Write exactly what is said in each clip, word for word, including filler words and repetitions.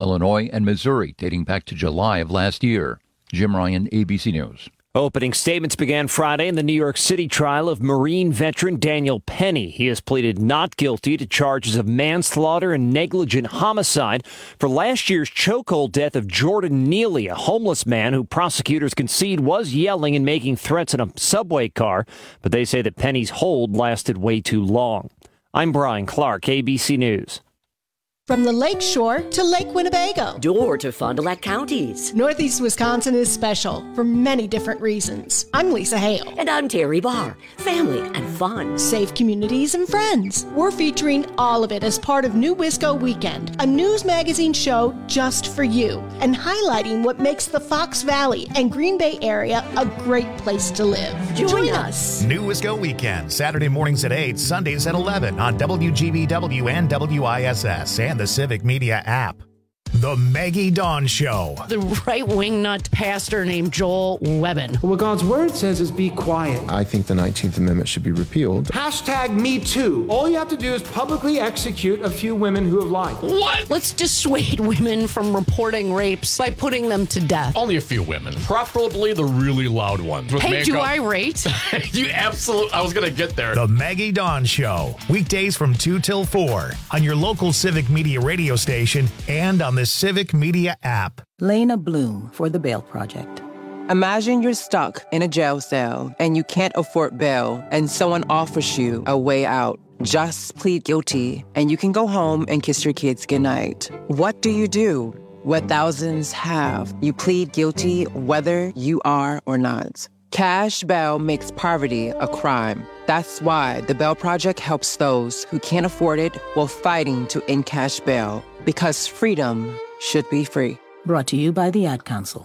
Illinois, and Missouri dating back to July of last year. Jim Ryan, A B C News. Opening statements began Friday in the New York City trial of Marine veteran Daniel Penny. He has pleaded not guilty to charges of manslaughter and negligent homicide for last year's chokehold death of Jordan Neely, a homeless man who prosecutors concede was yelling and making threats in a subway car, but they say that Penny's hold lasted way too long. I'm Brian Clark, A B C News. From the Lake Shore to Lake Winnebago. Door to Fond du Lac counties. Northeast Wisconsin is special for many different reasons. I'm Lisa Hale. And I'm Terry Barr. Family and fun. Safe communities and friends. We're featuring all of it as part of New Wisco Weekend, a news magazine show just for you, and highlighting what makes the Fox Valley and Green Bay area a great place to live. Join, Join us. us. New Wisco Weekend, Saturday mornings at eight, Sundays at eleven on W G B W and W I S S and the Civic Media app. The Maggie Dawn Show. The right-wing nut pastor named Joel Webbin. What God's word says is be quiet. I think the nineteenth Amendment should be repealed. Hashtag me too. All you have to do is publicly execute a few women who have lied. What? Let's dissuade women from reporting rapes by putting them to death. Only a few women, preferably the really loud ones. Hey, makeup. do I rate? You absolutely, I was going to get there. The Maggie Dawn Show. Weekdays from two till four on your local Civic Media radio station and on the Civic Media app. Lena Bloom for the Bail Project. Imagine you're stuck in a jail cell and you can't afford bail and someone offers you a way out. Just plead guilty and you can go home and kiss your kids goodnight. What do you do? What thousands have. You plead guilty whether you are or not. Cash bail makes poverty a crime. That's why the Bail Project helps those who can't afford it while fighting to end cash bail. Because freedom should be free. Brought to you by the Ad Council.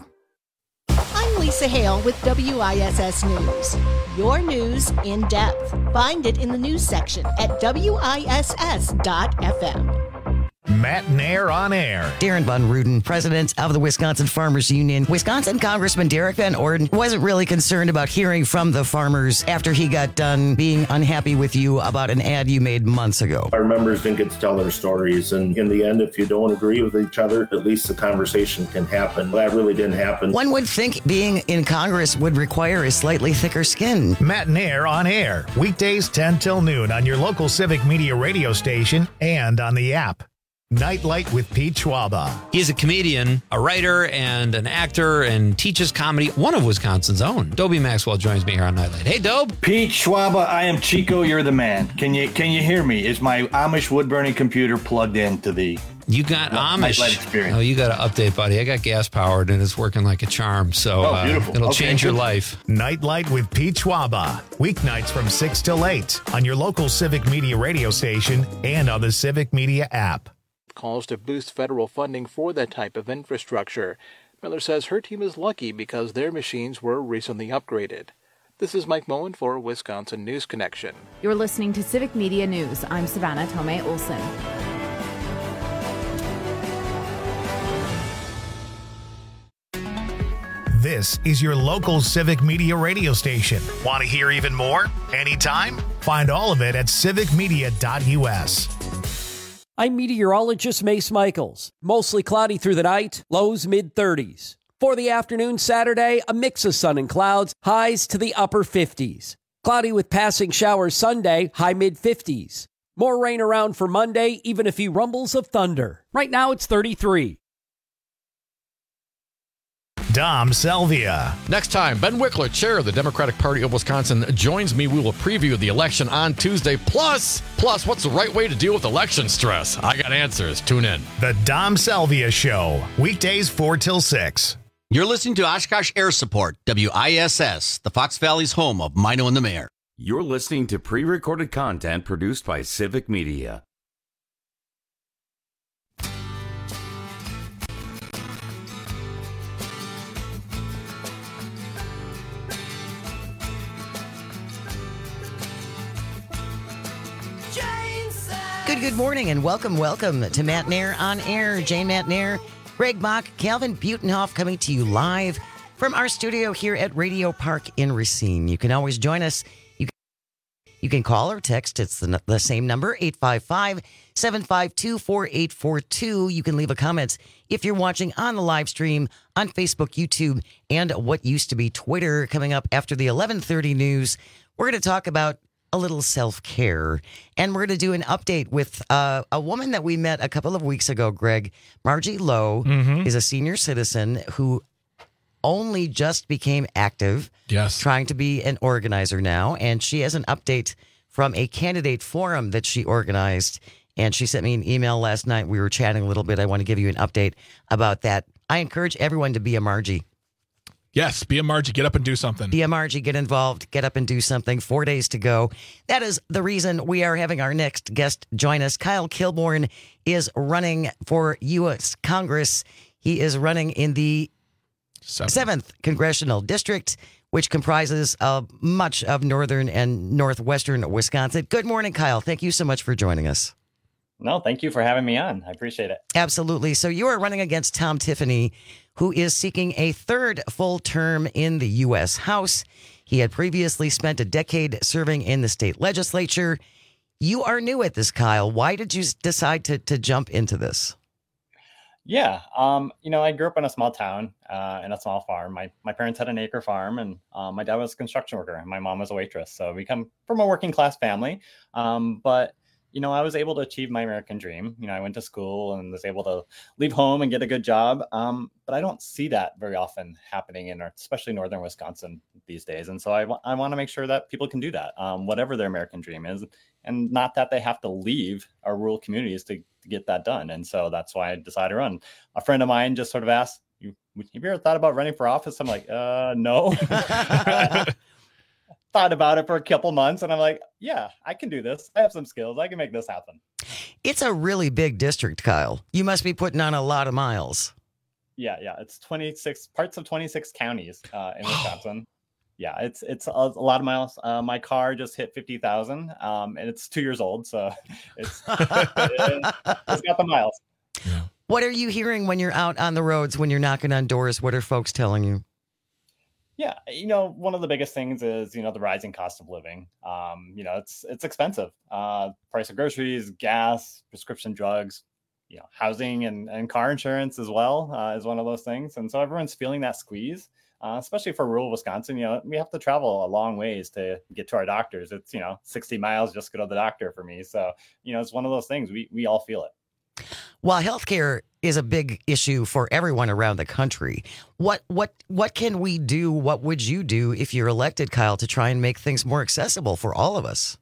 I'm Lisa Hale with W I S S News. Your news in depth. Find it in the news section at W I S S dot F M. Matt Nair on air. Darren Von Ruden, president of the Wisconsin Farmers Union. Wisconsin Congressman Derek Van Orden wasn't really concerned about hearing from the farmers after he got done being unhappy with you about an ad you made months ago. Our members didn't get to tell their stories, and in the end, if you don't agree with each other, at least the conversation can happen. That really didn't happen. One would think being in Congress would require a slightly thicker skin. Matt Nair on air. Weekdays ten till noon on your local Civic Media radio station and on the app. Nightlight with Pete Schwaba. He's a comedian, a writer, and an actor, and teaches comedy. One of Wisconsin's own. Dobie Maxwell joins me here on Nightlight. Hey, Dobe. Pete Schwaba, I am Chico. You're the man. Can you can you hear me? Is my Amish wood burning computer plugged into the? You got Amish. Nightlight experience. Oh, you got to update, buddy. I got gas powered, and it's working like a charm. So oh, beautiful. uh, it'll okay, change good. your life. Nightlight with Pete Schwaba. Weeknights from six till eight on your local Civic Media radio station and on the Civic Media app. Calls to boost federal funding for that type of infrastructure. Miller says her team is lucky because their machines were recently upgraded. This is Mike Moen for Wisconsin News Connection. You're listening to Civic Media News. I'm Savannah Tomei Olson. This is your local Civic Media radio station. Want to hear even more? Anytime? Find all of it at civic media dot U S. I'm meteorologist Mace Michaels. Mostly cloudy through the night, lows mid thirties. For the afternoon Saturday, a mix of sun and clouds, highs to the upper fifties. Cloudy with passing showers Sunday, high mid fifties. More rain around for Monday, even a few rumbles of thunder. Right now it's thirty-three. Dom Selvia. Next time, Ben Wickler, chair of the Democratic Party of Wisconsin, joins me. We will preview the election on Tuesday. Plus, plus, what's the right way to deal with election stress? I got answers. Tune in. The Dom Selvia Show. Weekdays four till six. You're listening to Oshkosh Air Support, W I S S, the Fox Valley's home of Mino and the Mayor. You're listening to pre-recorded content produced by Civic Media. Good, good morning and welcome, welcome to Matt Nair on Air. Jane Matt Nair, Greg Mock, Calvin Butenhoff coming to you live from our studio here at Radio Park in Racine. You can always join us. You You can call or text. It's the, the same number, eight five five, seven five two, four eight four two. You can leave a comment if you're watching on the live stream on Facebook, YouTube, and what used to be Twitter. Coming up after the eleven thirty news, we're going to talk about a little self-care, and we're going to do an update with uh, a woman that we met a couple of weeks ago, Greg. Margie Lowe Mhm. is a senior citizen who only just became active, yes, trying to be an organizer now, and she has an update from a candidate forum that she organized, and she sent me an email last night. We were chatting a little bit. I want to give you an update about that. I encourage everyone to be a Margie. Yes, be a Margie. Get up and do something. Be a Margie, get involved, get up and do something. Four days to go. That is the reason we are having our next guest join us. Kyle Kilborn is running for U S Congress. He is running in the Seventh, seventh Congressional District, which comprises uh, much of northern and northwestern Wisconsin. Good morning, Kyle. Thank you so much for joining us. No, thank you for having me on. I appreciate it. Absolutely. So you are running against Tom Tiffany, who is seeking a third full term in the U S House. He had previously spent a decade serving in the state legislature. You are new at this, Kyle. Why did you decide to, to jump into this? Yeah, um, you know, I grew up in a small town uh, in a small farm. My my parents had an acre farm, and uh, my dad was a construction worker, and my mom was a waitress. So we come from a working class family. Um, but you know, I was able to achieve my American dream. You know, I went to school and was able to leave home and get a good job. Um, but I don't see that very often happening in, our, especially northern Wisconsin these days. And so I, w- I want to make sure that people can do that, um, whatever their American dream is, and not that they have to leave our rural communities to, to get that done. And so that's why I decided to run. A friend of mine just sort of asked, "You have you ever thought about running for office?" I'm like, uh, no. Thought about it for a couple months, and I'm like, yeah, I can do this. I have some skills. I can make this happen. It's a really big district, Kyle. You must be putting on a lot of miles. Yeah, yeah. It's twenty-six parts of twenty-six counties uh, in Wisconsin. Yeah, it's it's a, a lot of miles. Uh, my car just hit fifty thousand, um, and it's two years old, so it's it, it's got the miles. What are you hearing when you're out on the roads, when you're knocking on doors? What are folks telling you? Yeah, you know, one of the biggest things is, you know, the rising cost of living. Um, you know, it's it's expensive. Uh, price of groceries, gas, prescription drugs, you know, housing and, and car insurance as well uh, is one of those things. And so everyone's feeling that squeeze, uh, especially for rural Wisconsin. You know, we have to travel a long ways to get to our doctors. It's, you know, sixty miles just to go to the doctor for me. So, you know, it's one of those things. We we all feel it. While healthcare is a big issue for everyone around the country, what what what can we do? What would you do if you're elected, Kyle, to try and make things more accessible for all of us?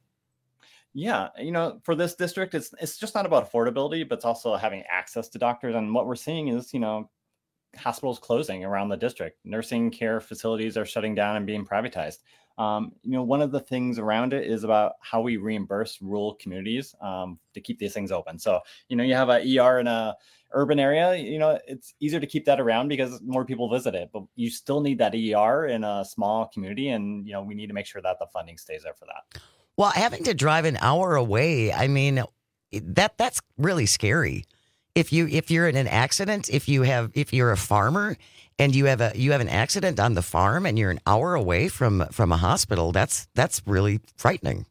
Yeah, you know, for this district, it's it's just not about affordability, but it's also having access to doctors. And what we're seeing is, you know, hospitals closing around the district. Nursing care facilities are shutting down and being privatized. Um, you know, one of the things around it is about how we reimburse rural communities um, to keep these things open. So, you know, you have a E R in a urban area, you know, it's easier to keep that around because more people visit it, but you still need that E R in a small community. And, you know, we need to make sure that the funding stays there for that. Well, having to drive an hour away, I mean, that that's really scary. If you if you're in an accident, if you have if you're a farmer and you have a you have an accident on the farm and you're an hour away from from a hospital, that's that's really frightening.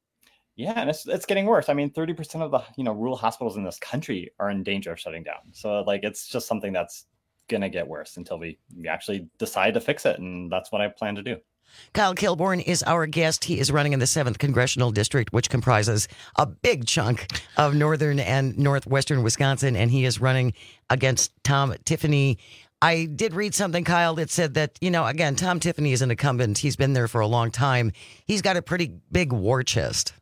Yeah, and it's it's getting worse. I mean, thirty percent of the, you know, rural hospitals in this country are in danger of shutting down. So like it's just something that's going to get worse until we, we actually decide to fix it, and that's what I plan to do. Kyle Kilborn is our guest. He is running in the seventh Congressional District, which comprises a big chunk of northern and northwestern Wisconsin, and he is running against Tom Tiffany. I did read something, Kyle, that said that, you know, again, Tom Tiffany is an incumbent. He's been there for a long time. He's got a pretty big war chest.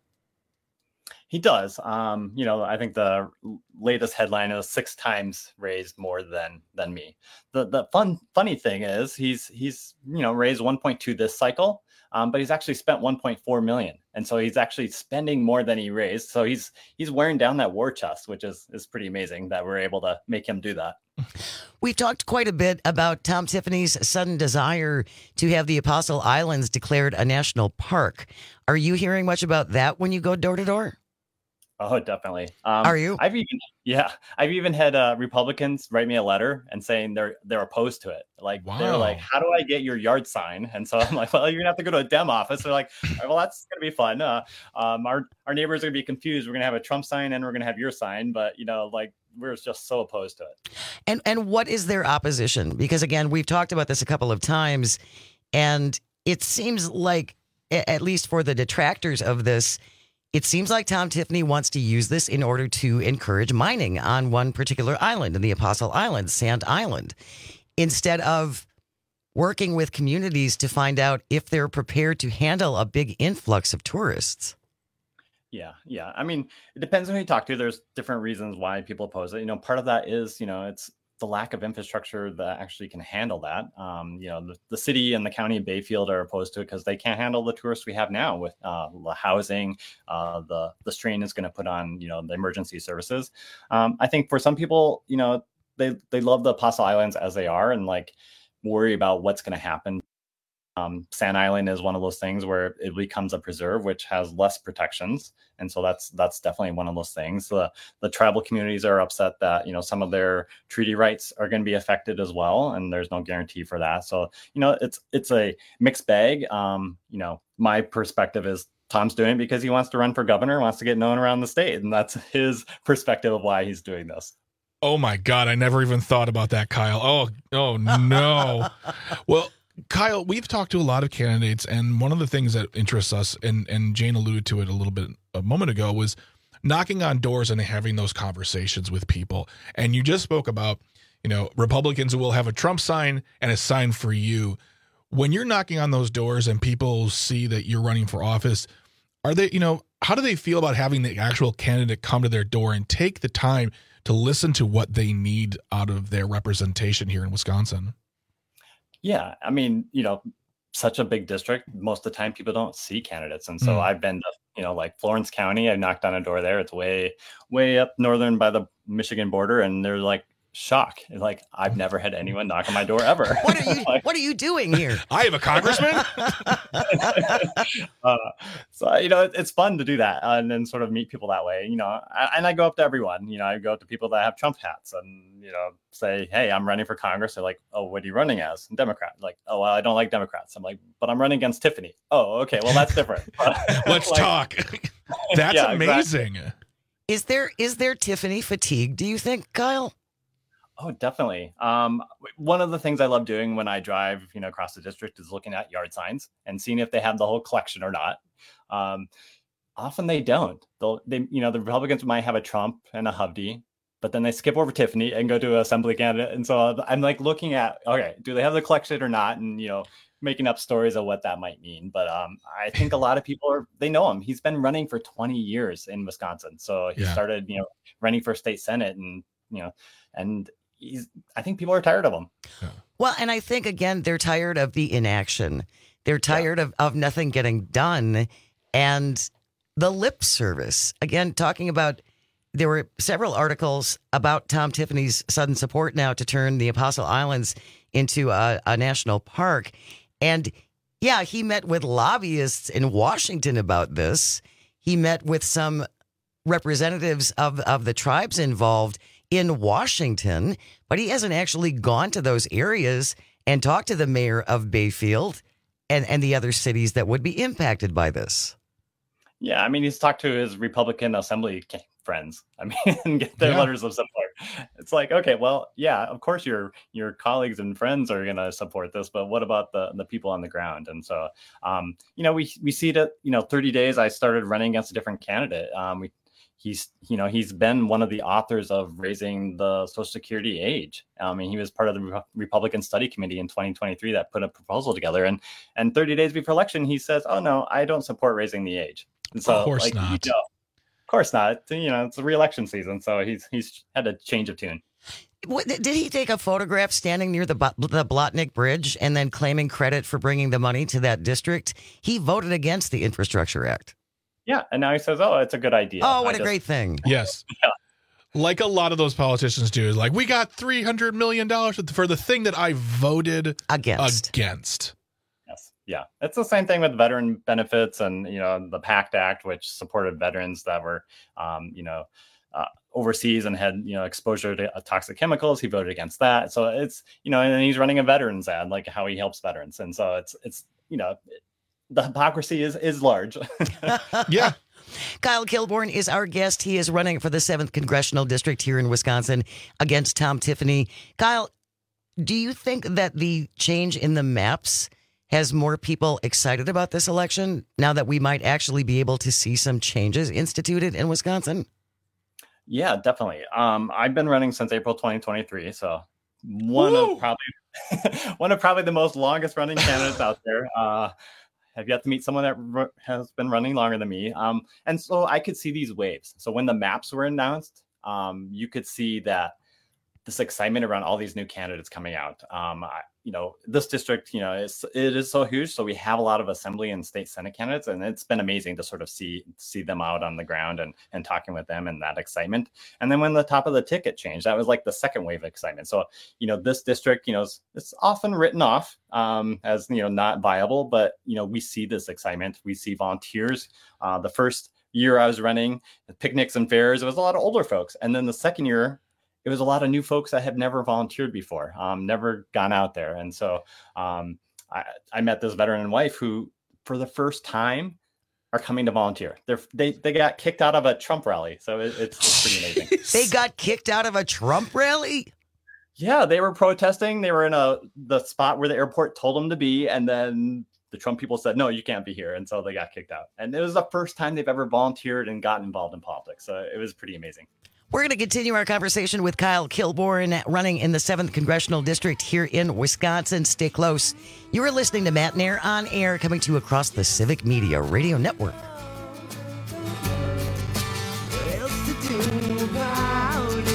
He does. Um, you know, I think the latest headline is six times raised more than than me. The the fun funny thing is he's he's you know raised one point two this cycle, um, but he's actually spent one point four million, and so he's actually spending more than he raised. So he's he's wearing down that war chest, which is is pretty amazing that we're able to make him do that. We've talked quite a bit about Tom Tiffany's sudden desire to have the Apostle Islands declared a national park. Are you hearing much about that when you go door to door? Oh, definitely. Um, Are you? I've even, yeah, I've even had uh, Republicans write me a letter and saying they're they're opposed to it. Like Wow. they're like, how do I get your yard sign? And so I'm like, well, you're gonna have to go to a Dem office. They're like, all right, well, that's gonna be fun. Uh, um, our our neighbors are gonna be confused. We're gonna have a Trump sign and we're gonna have your sign, but you know, like we're just so opposed to it. And and what is their opposition? Because again, we've talked about this a couple of times, and it seems like, at least for the detractors of this, it seems like Tom Tiffany wants to use this in order to encourage mining on one particular island, in the Apostle Island, Sand Island, instead of working with communities to find out if they're prepared to handle a big influx of tourists. Yeah, yeah. I mean, it depends on who you talk to. There's different reasons why people oppose it. You know, part of that is, you know, it's the lack of infrastructure that actually can handle that. Um, you know, the, the city and the county of Bayfield are opposed to it because they can't handle the tourists we have now with uh, the housing, uh, the the strain is going to put on, you know, the emergency services. Um, I think for some people, you know, they they love the Apostle Islands as they are and like worry about what's going to happen. Um, Sand Island is one of those things where it becomes a preserve, which has less protections. And so that's that's definitely one of those things. The the tribal communities are upset that, you know, some of their treaty rights are going to be affected as well. And there's no guarantee for that. So, you know, it's it's a mixed bag. Um, you know, my perspective is Tom's doing it because he wants to run for governor, wants to get known around the state. And that's his perspective of why he's doing this. Oh, my God. I never even thought about that, Kyle. Oh, oh, no. Well, Kyle, we've talked to a lot of candidates, and one of the things that interests us, and, and Jane alluded to it a little bit a moment ago, was knocking on doors and having those conversations with people. And you just spoke about, you know, Republicans who will have a Trump sign and a sign for you. When you're knocking on those doors and people see that you're running for office, are they, you know, how do they feel about having the actual candidate come to their door and take the time to listen to what they need out of their representation here in Wisconsin? Yeah, I mean, you know, such a big district, most of the time people don't see candidates. And so Mm. I've been to, you know, like Florence County, I knocked on a door there. It's way, way up northern by the Michigan border. And they're like, shock. Like, I've never had anyone knock on my door ever. What are you What are you doing here? I have a congressman. uh, so, you know, it, it's fun to do that and then sort of meet people that way, you know, I, and I go up to everyone, you know, I go up to people that have Trump hats and, you know, say, hey, I'm running for Congress. They're like, oh, what are you running as? Democrat. Like, oh, well, I don't like Democrats. I'm like, but I'm running against Tiffany. Oh, okay. Well, that's different. Let's Like, talk. That's yeah, amazing. Exactly. Is there is there Tiffany fatigue, do you think, Kyle? Oh, definitely. Um, one of the things I love doing when I drive, you know, across the district is looking at yard signs and seeing if they have the whole collection or not. Um, often they don't. They'll, they, you know, the Republicans might have a Trump and a Hovde, but then they skip over Tiffany and go to an assembly candidate. And so I'm like looking at, okay, do they have the collection or not? And, you know, making up stories of what that might mean. But um, I think a lot of people are, they know him. He's been running for twenty years in Wisconsin. So he Yeah. started, you know, running for state Senate and, you know, and he's, I think people are tired of him. Well, and I think, again, they're tired of the inaction. They're tired of, of nothing getting done. And the lip service, again, talking about, there were several articles about Tom Tiffany's sudden support now to turn the Apostle Islands into a, a national park. And yeah, he met with lobbyists in Washington about this. He met with some representatives of, of the tribes involved in Washington, but he hasn't actually gone to those areas and talked to the mayor of Bayfield and, and the other cities that would be impacted by this. Yeah, I mean, he's talked to his Republican Assembly ca- friends. I mean, and get their Yeah. letters of support. It's like, okay, well, yeah, of course your your colleagues and friends are going to support this, but what about the the people on the ground? And so, um, you know, we we see that, you know, thirty days. I started running against a different candidate. Um, we he's you know he's been one of the authors of raising the Social Security age. I mean, he was part of the Re- Republican Study Committee in twenty twenty-three that put a proposal together, and and thirty days before election, he says, "Oh no, I don't support raising the age." And so, Of course like, not. You know, of course not. You know, it's a re-election season, so he's he's had a change of tune. What, did he take a photograph standing near the Bo- the Blotnick Bridge and then claiming credit for bringing the money to that district? He voted against the Infrastructure Act. Yeah, and now he says, "Oh, it's a good idea." Oh, what I a just- great thing. Yes. Like a lot of those politicians do, is like, we got three hundred million dollars for the thing that I voted Against. against. Yes. yeah, it's the same thing with veteran benefits and, you know, the PACT Act, which supported veterans that were, um, you know, uh, overseas and had, you know, exposure to uh, toxic chemicals. He voted against that. So it's, you know, and he's running a veterans ad, like how he helps veterans. And so it's, it's, you know, the hypocrisy is, is large. Yeah. Kyle Kilborn is our guest. He is running for the seventh Congressional District here in Wisconsin against Tom Tiffany. Kyle, do you think that the change in the maps has more people excited about this election now that we might actually be able to see some changes instituted in Wisconsin? Yeah, definitely. Um, I've been running since April twenty twenty-three, so one Woo! of probably one of probably the most longest running candidates out there. Uh, I've yet to meet someone that r- has been running longer than me, um, and so I could see these waves. So when the maps were announced, um, you could see that this excitement around all these new candidates coming out. Um, I, you know, this district, you know, it's, it is so huge. So we have a lot of assembly and state senate candidates, and it's been amazing to sort of see see them out on the ground and and talking with them and that excitement. And then when the top of the ticket changed, that was like the second wave of excitement. So, you know, this district, you know, it's, it's often written off um, as, you know, not viable, but, you know, we see this excitement. We see volunteers. Uh, the first year I was running picnics and fairs, it was a lot of older folks. And then the second year, it was a lot of new folks that had never volunteered before, um, never gone out there. And so um, I, I met this veteran wife who, for the first time, are coming to volunteer. They're, they they got kicked out of a Trump rally. So it, it's, it's pretty amazing. They got kicked out of a Trump rally? Yeah, they were protesting. They were in a the spot where the airport told them to be. And then the Trump people said, no, you can't be here. And so they got kicked out. And it was the first time they've ever volunteered and gotten involved in politics. So it was pretty amazing. We're going to continue our conversation with Kyle Kilborn, running in the seventh Congressional District here in Wisconsin. Stay close. You are listening to Matt Nair on Air, coming to you across the Civic Media Radio Network. What else to do about it?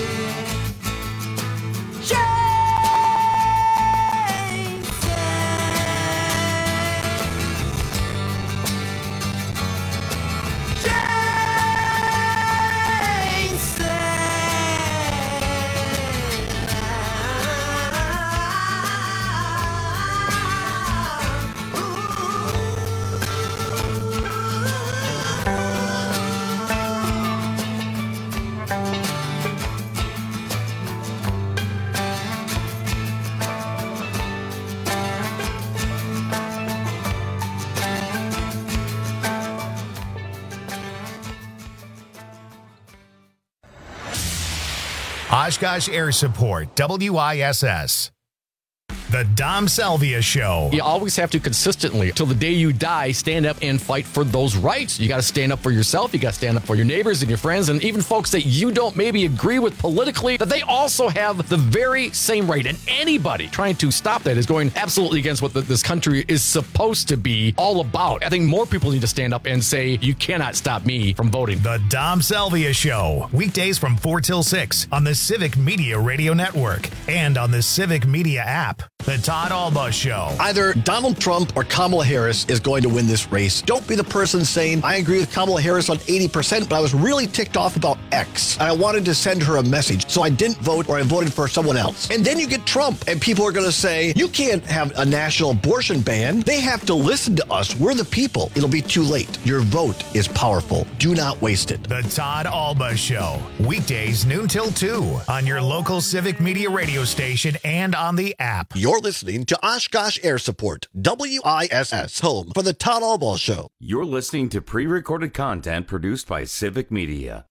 Oshkosh Air Support, W I S S. The Dom Salvia Show. You always have to consistently, till the day you die, stand up and fight for those rights. You got to stand up for yourself. You got to stand up for your neighbors and your friends and even folks that you don't maybe agree with politically, that they also have the very same right. And anybody trying to stop that is going absolutely against what the, this country is supposed to be all about. I think more people need to stand up and say, you cannot stop me from voting. The Dom Salvia Show. Weekdays from four till six on the Civic Media Radio Network and on the Civic Media app. The Todd Alba Show. Either Donald Trump or Kamala Harris is going to win this race. Don't be the person saying, I agree with Kamala Harris on eighty percent, but I was really ticked off about X. And I wanted to send her a message, so I didn't vote or I voted for someone else. And then you get Trump, and people are going to say, you can't have a national abortion ban. They have to listen to us. We're the people. It'll be too late. Your vote is powerful. Do not waste it. The Todd Alba Show. Weekdays noon till two on your local Civic Media radio station and on the app. You're listening to Oshkosh Air Support, W I S S, home for the Todd Alba Show. You're listening to pre-recorded content produced by Civic Media.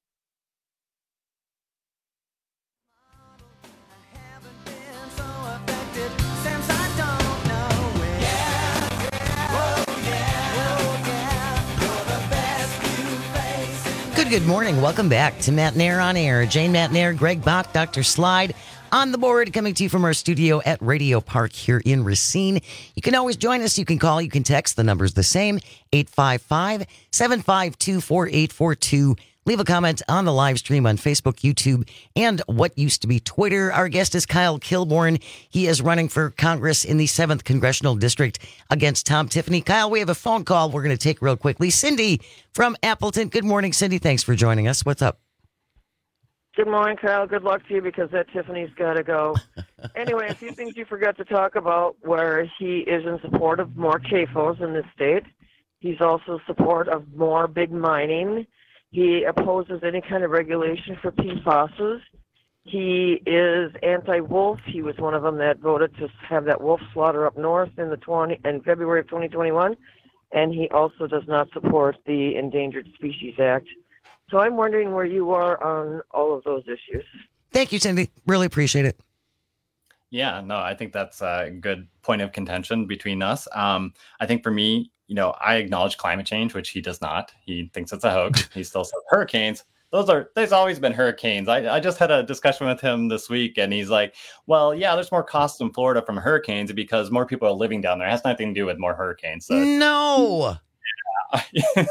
Good, good morning. Welcome back to Matt Nair on Air. Jane Matt Nair, Greg Bach, Doctor Slide on the board, coming to you from our studio at Radio Park here in Racine. You can always join us. You can call. You can text. The number's the same, eight five five, seven five two, four eight four two. Leave a comment on the live stream on Facebook, YouTube, and what used to be Twitter. Our guest is Kyle Kilborn. He is running for Congress in the seventh Congressional District against Tom Tiffany. Kyle, we have a phone call we're going to take real quickly. Cindy from Appleton. Good morning, Cindy. Thanks for joining us. What's up? Good morning, Kyle. Good luck to you because that Tiffany's got to go. anyway, a few things you forgot to talk about where he is in support of more C A F Os in this state. He's also support of more big mining. He opposes any kind of regulation for P FASs. He is anti-wolf. He was one of them that voted to have that wolf slaughter up north in the twenty in February of twenty twenty-one. And he also does not support the Endangered Species Act. So I'm wondering where you are on all of those issues. Thank you, Cindy. Really appreciate it. Yeah, no, I think that's a good point of contention between us. Um, I think for me, you know, I acknowledge climate change, which he does not. He thinks it's a hoax. He still says hurricanes. Those are, there's always been hurricanes. I, I just had a discussion with him this week, and he's like, well, yeah, there's more costs in Florida from hurricanes because more people are living down there. It has nothing to do with more hurricanes. So, no. Yeah.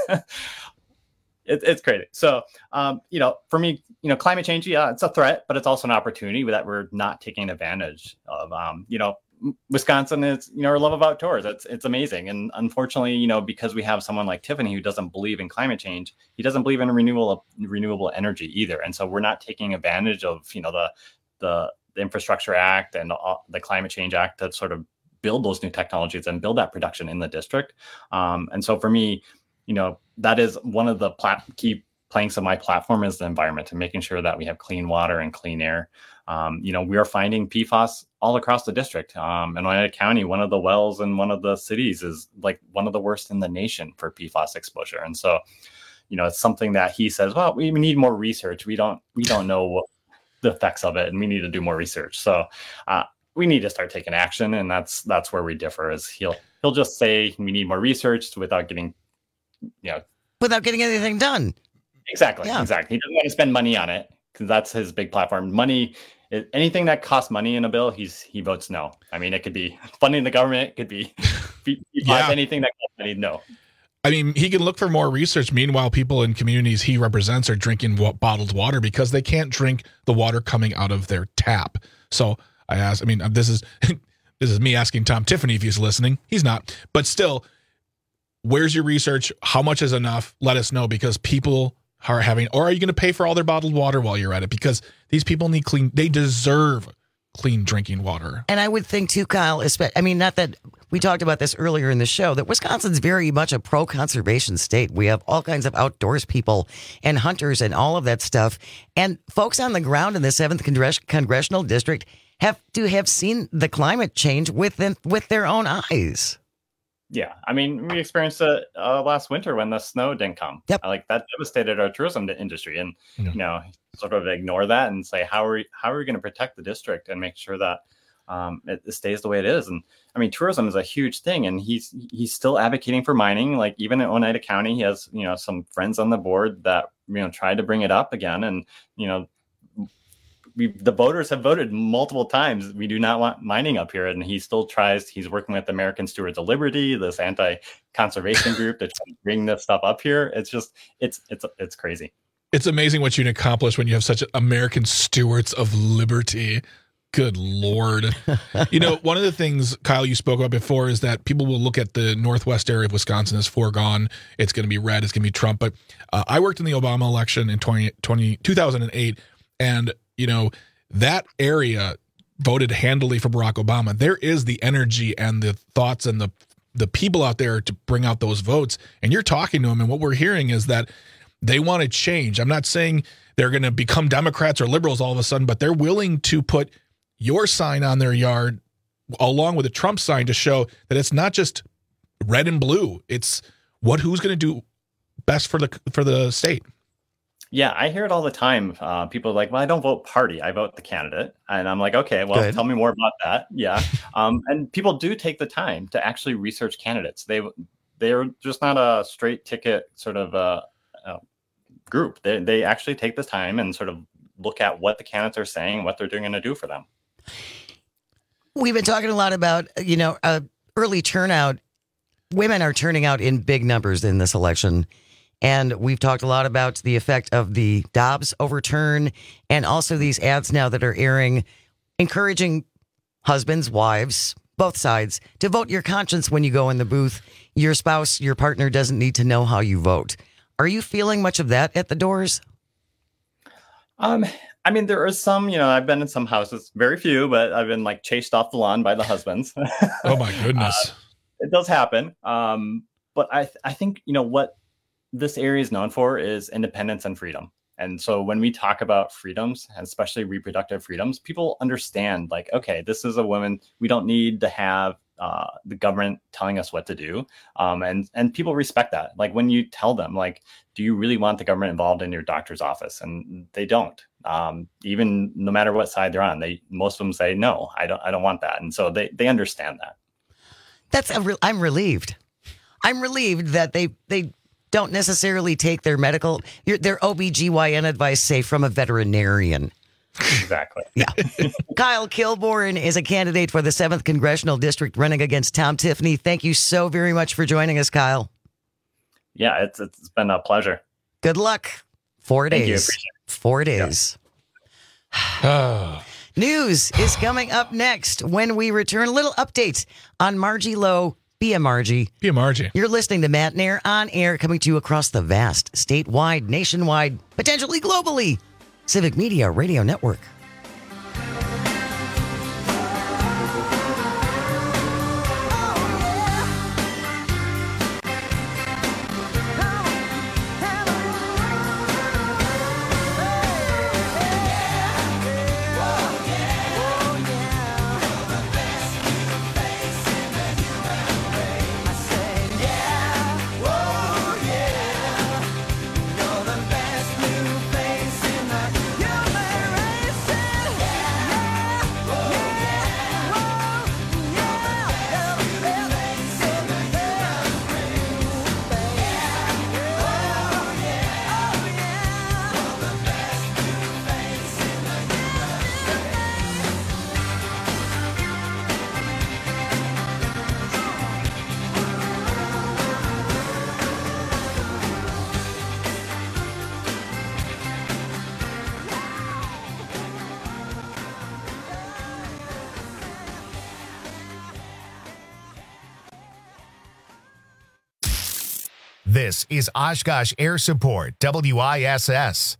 it, it's crazy. So, um, you know, for me, you know, climate change, yeah, it's a threat, but it's also an opportunity that we're not taking advantage of. Um, you know, Wisconsin is, you know, our love of outdoors. It's it's amazing. And unfortunately, you know, because we have someone like Tiffany who doesn't believe in climate change, he doesn't believe in renewable renewable energy either. And so we're not taking advantage of, you know, the the, the Infrastructure Act and the, the Climate Change Act to sort of build those new technologies and build that production in the district. Um, and so for me, you know, that is one of the plat- key planks of my platform is the environment and making sure that we have clean water and clean air. Um, you know, we are finding P FAS all across the district. Um, in Oneida County, one of the wells in one of the cities is like one of the worst in the nation for P FAS exposure. And so, you know, it's something that he says, well, we need more research. We don't, we don't know what the effects of it, and we need to do more research. So uh, we need to start taking action. And that's, that's where we differ is he'll, he'll just say we need more research without getting, you know, without getting anything done. Exactly. Yeah. Exactly. He doesn't want to spend money on it because that's his big platform. Money, it, anything that costs money in a bill, he's he votes no. I mean, it could be funding the government, it could be Yeah. anything that costs money, no. I mean, he can look for more research. Meanwhile, people in communities he represents are drinking wa- bottled water because they can't drink the water coming out of their tap. So I asked, I mean, this is this is me asking Tom Tiffany if he's listening. He's not. But still, where's your research? How much is enough? Let us know, because people are having, or are you going to pay for all their bottled water while you're at it? Because these people need clean, they deserve clean drinking water. And I would think too, Kyle, I mean, not that we talked about this earlier in the show, that Wisconsin's very much a pro-conservation state. We have all kinds of outdoors people and hunters and all of that stuff. And folks on the ground in the seventh Congress- Congressional District have to have seen the climate change with them, with their own eyes. Yeah, I mean, we experienced it uh, last winter when the snow didn't come. Yep. Like that devastated our tourism industry, and Yeah. you know, sort of ignore that and say, how are we, how are we going to protect the district and make sure that um, it, it stays the way it is? And I mean, tourism is a huge thing, and he's he's still advocating for mining. Like even in Oneida County, he has you know some friends on the board that you know tried to bring it up again, and you know. We, the voters have voted multiple times. We do not want mining up here. And he still tries, he's working with American Stewards of Liberty, this anti-conservation group to bring this stuff up here. It's just, it's, it's, it's crazy. It's amazing what you can accomplish when you have such American Stewards of Liberty. Good Lord. You know, one of the things, Kyle, you spoke about before is that people will look at the northwest area of Wisconsin as foregone. It's going to be red. It's going to be Trump. But uh, I worked in the Obama election in twenty, twenty, two thousand eight, and you know, that area voted handily for Barack Obama. There is the energy and the thoughts and the the people out there to bring out those votes. And you're talking to them, and what we're hearing is that they want to change. I'm not saying they're going to become Democrats or liberals all of a sudden, but they're willing to put your sign on their yard along with a Trump sign to show that it's not just red and blue. It's what who's going to do best for the for the state. Yeah, I hear it all the time. Uh, people are like, well, I don't vote party. I vote the candidate. And I'm like, okay, well, Good. Tell me more about that. Yeah. Um, and people do take the time to actually research candidates. They, they're just not a straight ticket sort of uh, uh, group. They, they actually take the time and sort of look at what the candidates are saying, what they're doing going to do for them. We've been talking a lot about, you know, uh, early turnout. Women are turning out in big numbers in this election. And we've talked a lot about the effect of the Dobbs overturn and also these ads now that are airing, encouraging husbands, wives, both sides to vote your conscience when you go in the booth. Your spouse, your partner doesn't need to know how you vote. Are you feeling much of that at the doors? Um, I mean, there are some, you know, I've been in some houses, very few, but I've been like chased off the lawn by the husbands. Oh my goodness. uh, it does happen. Um, but I, th- I think, you know, what this area is known for is independence and freedom. And so when we talk about freedoms, and especially reproductive freedoms, people understand like, okay, this is a woman. We don't need to have uh, the government telling us what to do. Um, and, and people respect that. Like when you tell them, like, do you really want the government involved in your doctor's office? And they don't. Um, even no matter what side they're on, they most of them say, no, I don't I don't want that. And so they, they understand that. That's a re- I'm relieved. I'm relieved that they they don't necessarily take their medical, their O B G Y N advice, say, from a veterinarian. Exactly. Yeah. Kyle Kilborn is a candidate for the seventh Congressional District running against Tom Tiffany. Thank you so very much for joining us, Kyle. Yeah, it's it's been a pleasure. Good luck. Four Thank days. you. Appreciate it. Four days. Oh. News is coming up next when we return. A little update on Margie Lowe. Be a Margie. Be a Margie. You're listening to Matt and Air on air, coming to you across the vast, statewide, nationwide, potentially globally, Civic Media Radio Network. This is Oshkosh Air Support, W I S S.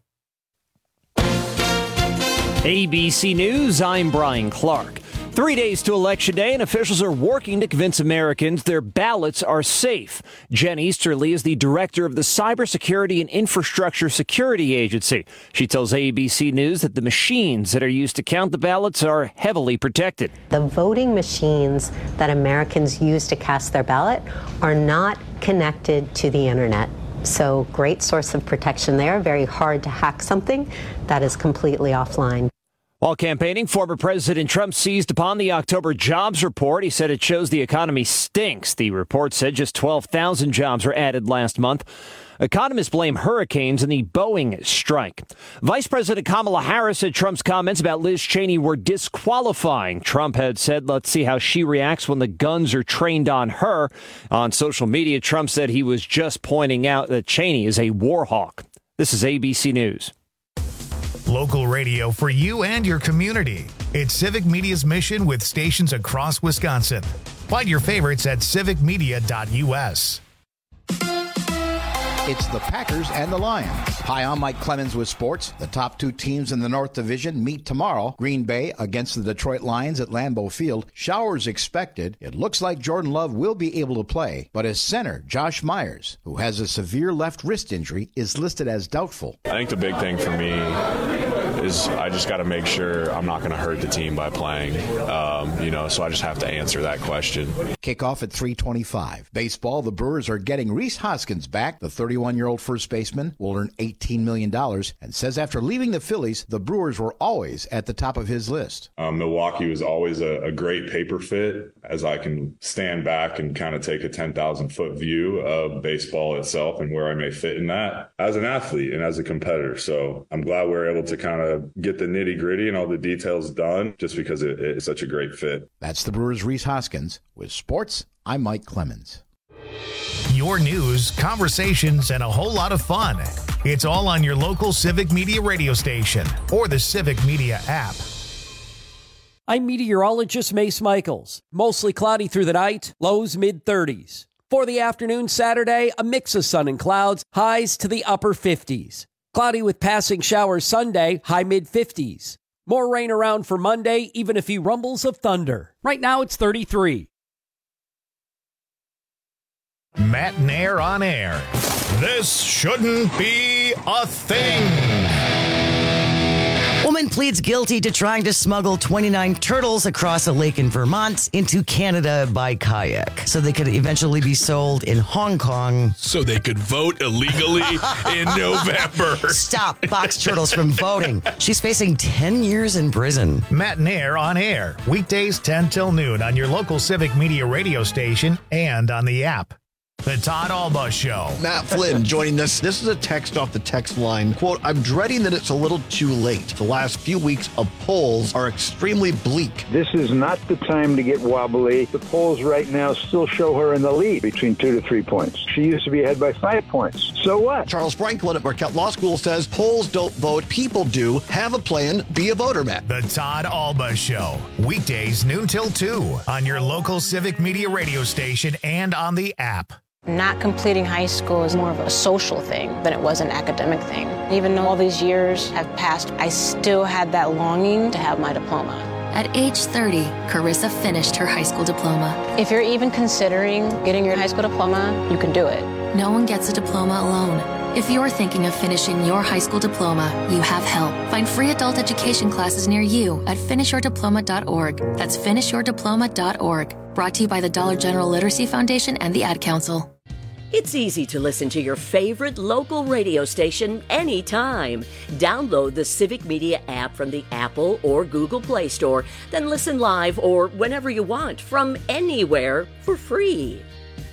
A B C News, I'm Brian Clark. Three days to Election Day, and officials are working to convince Americans their ballots are safe. Jen Easterly is the director of the Cybersecurity and Infrastructure Security Agency. She tells A B C News that the machines that are used to count the ballots are heavily protected. The voting machines that Americans use to cast their ballot are not connected to the internet. So great source of protection there. Very hard to hack something that is completely offline. While campaigning, former President Trump seized upon the October jobs report. He said it shows the economy stinks. The report said just twelve thousand jobs were added last month. Economists blame hurricanes and the Boeing strike. Vice President Kamala Harris said Trump's comments about Liz Cheney were disqualifying. Trump had said, let's see how she reacts when the guns are trained on her. On social media, Trump said he was just pointing out that Cheney is a war hawk. This is A B C News. Local radio for you and your community. It's Civic Media's mission with stations across Wisconsin. Find your favorites at civic media dot U S. It's the Packers and the Lions. Hi, I'm Mike Clemens with sports. The top two teams in the North Division meet tomorrow. Green Bay against the Detroit Lions at Lambeau Field. Showers expected. It looks like Jordan Love will be able to play, but his center, Josh Myers, who has a severe left wrist injury, is listed as doubtful. I think the big thing for me is I just got to make sure I'm not going to hurt the team by playing, um, you know, so I just have to answer that question. Kickoff at three twenty-five. Baseball, the Brewers are getting Rhys Hoskins back. The thirty-one-year-old first baseman will earn eighteen million dollars and says after leaving the Phillies, the Brewers were always at the top of his list. Um, Milwaukee was always a, a great paper fit, as I can stand back and kind of take a ten thousand foot view of baseball itself and where I may fit in that as an athlete and as a competitor. So I'm glad we're able to kind of get the nitty gritty and all the details done just because it, it's such a great fit. That's the Brewers' Rhys Hoskins. With sports, I'm Mike Clemens. Your news, conversations, and a whole lot of fun. It's all on your local Civic Media radio station or the Civic Media app. I'm meteorologist Mace Michaels. Mostly cloudy through the night, lows mid thirties. For the afternoon Saturday, a mix of sun and clouds, highs to the upper fifties. Cloudy with passing showers Sunday, high mid fifties. More rain around for Monday, even a few rumbles of thunder. Right now it's thirty-three. Matt Nair on air. This shouldn't be a thing. Woman pleads guilty to trying to smuggle twenty-nine turtles across a lake in Vermont into Canada by kayak so they could eventually be sold in Hong Kong. So they could vote illegally in November. Stop box turtles from voting. She's facing ten years in prison. Matt Nair on air. Weekdays ten till noon on your local Civic Media radio station and on the app. The Todd Alba Show. Matt Flynn joining us. This is a text off the text line. Quote, I'm dreading that it's a little too late. The last few weeks of polls are extremely bleak. This is not the time to get wobbly. The polls right now still show her in the lead between two to three points. She used to be ahead by five points. So what? Charles Franklin at Marquette Law School says polls don't vote. People do. Have a plan. Be a voter, Matt. The Todd Alba Show. Weekdays noon till two on your local Civic Media radio station and on the app. Not completing high school is more of a social thing than it was an academic thing. Even though all these years have passed, I still had that longing to have my diploma. At age thirty, Carissa finished her high school diploma. If you're even considering getting your high school diploma, you can do it. No one gets a diploma alone. If you're thinking of finishing your high school diploma, you have help. Find free adult education classes near you at finish your diploma dot org. That's finish your diploma dot org. Brought to you by the Dollar General Literacy Foundation and the Ad Council. It's easy to listen to your favorite local radio station anytime. Download the Civic Media app from the Apple or Google Play Store, then listen live or whenever you want from anywhere for free.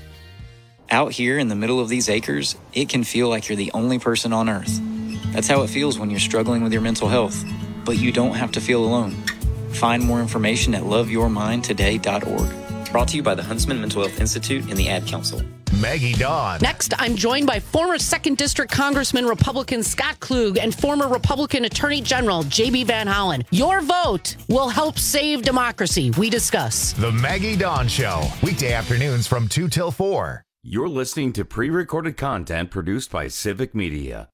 Out here in the middle of these acres, it can feel like you're the only person on Earth. That's how it feels when you're struggling with your mental health. But you don't have to feel alone. Find more information at love your mind today dot org. Brought to you by the Huntsman Mental Health Institute and the Ad Council. Maggie Dawn. Next, I'm joined by former second District Congressman Republican Scott Klug and former Republican Attorney General J B Van Hollen. Your vote will help save democracy. We discuss. The Maggie Dawn Show. Weekday afternoons from two till four. You're listening to pre-recorded content produced by Civic Media.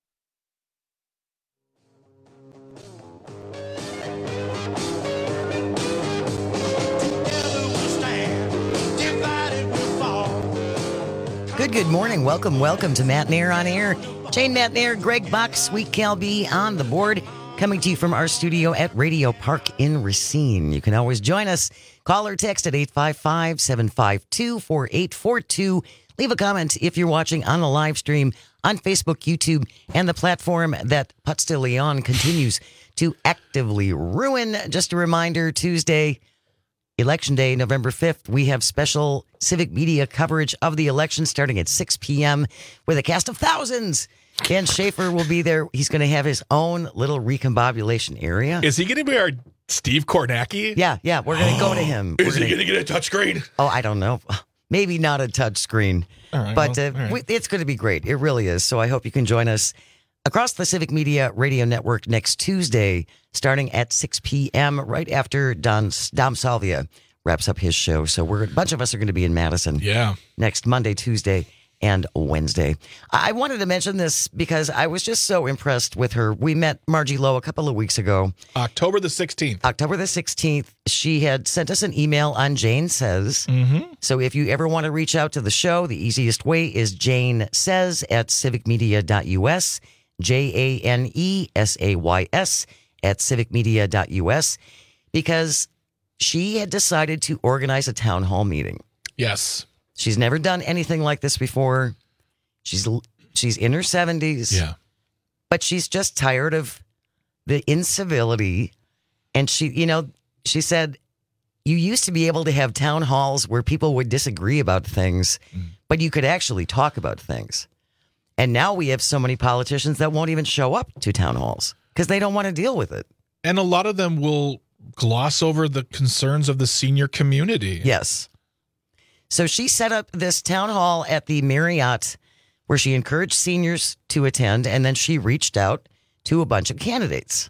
Good, good morning. Welcome, welcome to Matt Nair on Air. Jane Matt Nair, Greg Buck, Sweet Calby on the board, coming to you from our studio at Radio Park in Racine. You can always join us. Call or text at eight five five, seven five two, four eight four two. Leave a comment if you're watching on the live stream on Facebook, YouTube, and the platform that Putz de Leon continues to actively ruin. Just a reminder, Tuesday, Election Day, November fifth, we have special Civic Media coverage of the election starting at six p.m. with a cast of thousands. Dan Schaefer will be there. He's going to have his own little recombobulation area. Is he going to be our Steve Kornacki? Yeah, yeah, we're going to go to him. Is we're he going to get a touchscreen? Oh, I don't know. Maybe not a touch screen, all right, but well, uh, all right. we, it's going to be great. It really is. So I hope you can join us across the Civic Media Radio Network next Tuesday, starting at six p.m. right after Don, Dom Salvia wraps up his show. So we're a bunch of us are going to be in Madison. Yeah. Next Monday, Tuesday, and Wednesday. I wanted to mention this because I was just so impressed with her. We met Margie Lowe a couple of weeks ago. October the sixteenth. October the sixteenth. She had sent us an email on Jane Says. Mm-hmm. So if you ever want to reach out to the show, the easiest way is Jane Says at civic media dot u s. J A N E S A Y S at civic media dot u s, because she had decided to organize a town hall meeting. Yes. She's never done anything like this before. She's she's in her seventies. Yeah. But she's just tired of the incivility. And she, you know, she said, you used to be able to have town halls where people would disagree about things, mm. but you could actually talk about things. And now we have so many politicians that won't even show up to town halls because they don't want to deal with it. And a lot of them will gloss over the concerns of the senior community. Yes. So she set up this town hall at the Marriott where she encouraged seniors to attend, and then she reached out to a bunch of candidates.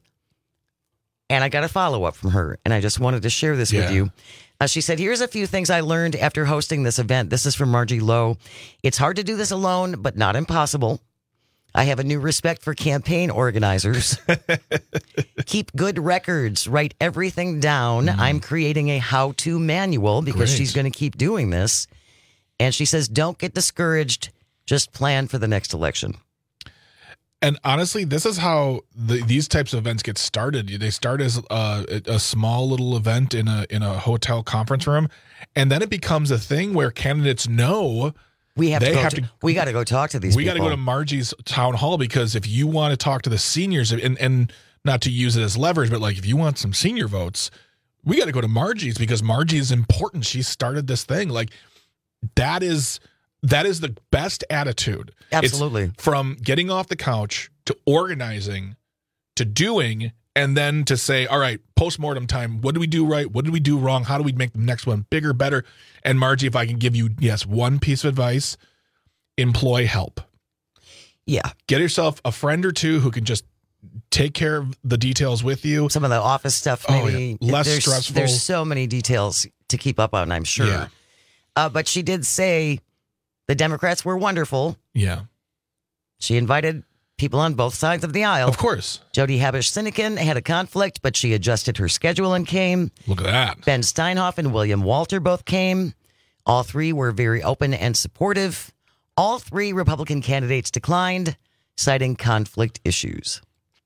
And I got a follow-up from her, and I just wanted to share this Yeah. with you. Uh, she said, here's a few things I learned after hosting this event. This is from Margie Lowe. It's hard to do this alone, but not impossible. I have a new respect for campaign organizers. Keep good records. Write everything down. Mm. I'm creating a how-to manual because Great. she's going to keep doing this. And she says, don't get discouraged. Just plan for the next election. And honestly, this is how the, these types of events get started. They start as a, a small little event in a in a hotel conference room, and then it becomes a thing where candidates know we have they to go have to, to. We got to go talk to these. We got to go to Margie's town hall, because if you want to talk to the seniors, and and not to use it as leverage, but like if you want some senior votes, we got to go to Margie's, because Margie is important. She started this thing. Like that is. That is the best attitude. Absolutely. It's from getting off the couch to organizing to doing, and then to say, all right, postmortem time. What do we do right? What did we do wrong? How do we make the next one bigger, better? And Margie, if I can give you, yes, one piece of advice, employ help. Yeah. Get yourself a friend or two who can just take care of the details with you. Some of the office stuff, maybe. Oh, yeah. Less there's, stressful. There's so many details to keep up on, I'm sure. Yeah. Uh, but she did say the Democrats were wonderful. Yeah. She invited people on both sides of the aisle. Of course. Jody Habush-Sinekin had a conflict, but she adjusted her schedule and came. Look at that. Ben Steinhoff and William Walter both came. All three were very open and supportive. All three Republican candidates declined, citing conflict issues.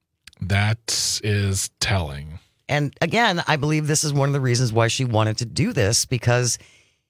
That is telling. And again, I believe this is one of the reasons why she wanted to do this, because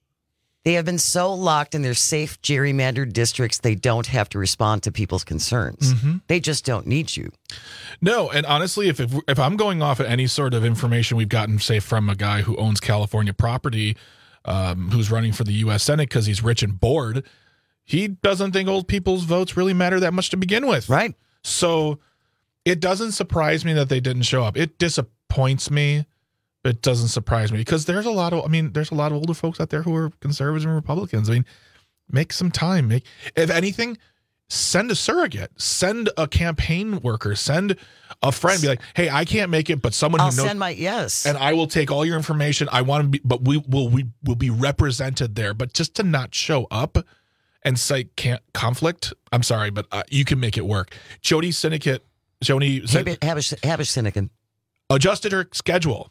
they have been so locked in their safe gerrymandered districts, they don't have to respond to people's concerns. Mm-hmm. They just don't need you. No, and honestly, if, if if I'm going off of any sort of information we've gotten, say, from a guy who owns California property, um, who's running for the U S Senate because he's rich and bored, he doesn't think old people's votes really matter that much to begin with. Right. So it doesn't surprise me that they didn't show up. It disappoints me. It doesn't surprise me, because there's a lot of, I mean, there's a lot of older folks out there who are conservatives and Republicans. I mean, make some time. Make, if anything, send a surrogate, send a campaign worker, send a friend. Be like, hey, I can't make it, but someone I'll who knows. send my yes, and I will take all your information. I want to be, but we will we will be represented there. But just to not show up and cite can't conflict. I'm sorry, but uh, you can make it work. Jody Sinekin, Jody Habush-Sinekin adjusted her schedule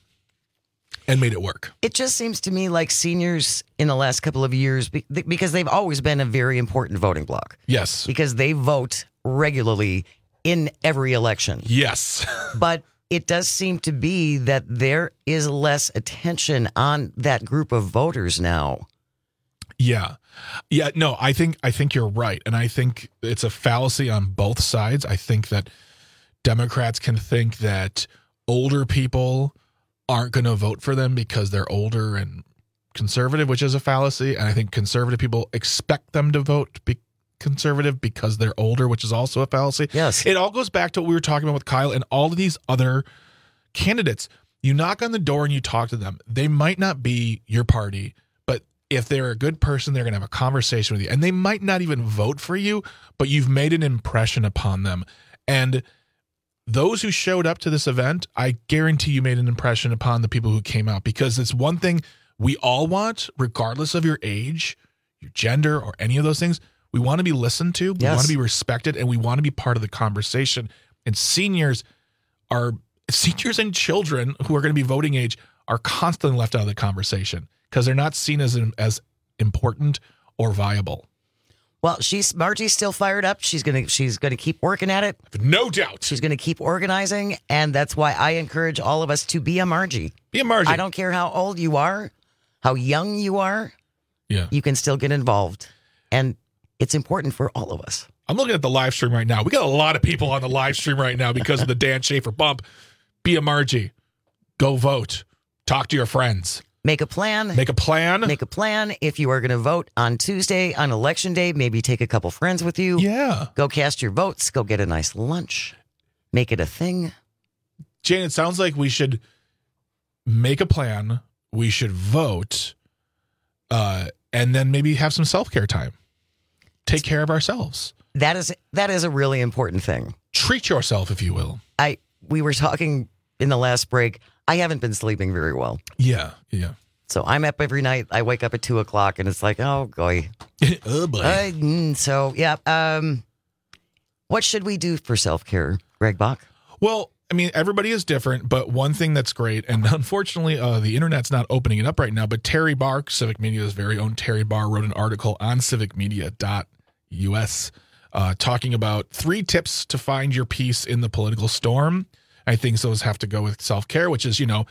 and made it work. It just seems to me like seniors in the last couple of years, because they've always been a very important voting bloc. Yes. Because they vote regularly in every election. Yes. But it does seem to be that there is less attention on that group of voters now. Yeah. Yeah, no, I think I think you're right. And I think it's a fallacy on both sides. I think that Democrats can think that older people aren't going to vote for them because they're older and conservative, which is a fallacy. And I think conservative people expect them to vote be conservative because they're older, which is also a fallacy. Yes. It all goes back to what we were talking about with Kyle and all of these other candidates. You knock on the door and you talk to them. They might not be your party, but if they're a good person, they're going to have a conversation with you. And they might not even vote for you, but you've made an impression upon them. And those who showed up to this event, I guarantee you made an impression upon the people who came out, because it's one thing we all want, regardless of your age, your gender, or any of those things. We want to be listened to, we Yes. want to be respected, and we want to be part of the conversation. And seniors are seniors and children who are going to be voting age are constantly left out of the conversation because they're not seen as as important or viable. Well, she's Margie's still fired up. She's gonna she's gonna keep working at it. No doubt. She's gonna keep organizing, and that's why I encourage all of us to be a Margie. Be a Margie. I don't care how old you are, how young you are. Yeah. You can still get involved. And it's important for all of us. I'm looking at the live stream right now. We got a lot of people on the live stream right now because of the Dan Schaefer bump. Be a Margie. Go vote. Talk to your friends. Make a plan. Make a plan. Make a plan. If you are going to vote on Tuesday, on election day, maybe take a couple friends with you. Yeah. Go cast your votes. Go get a nice lunch. Make it a thing. Jane, it sounds like we should make a plan. We should vote. Uh, and then maybe have some self-care time. Take care of ourselves. That is that is a really important thing. Treat yourself, if you will. I we were talking in the last break. I haven't been sleeping very well. Yeah, yeah. So I'm up every night. I wake up at two o'clock, and it's like, oh boy, oh boy. Uh, mm, so yeah, um, What should we do for self-care, Greg Bach? Well, I mean, everybody is different, but one thing that's great, and unfortunately, uh, the internet's not opening it up right now, but Terry Barr, Civic Media's very own Terry Barr, wrote an article on civic media dot U S uh, talking about three tips to find your peace in the political storm. I think those have to go with self-care, which is, you know,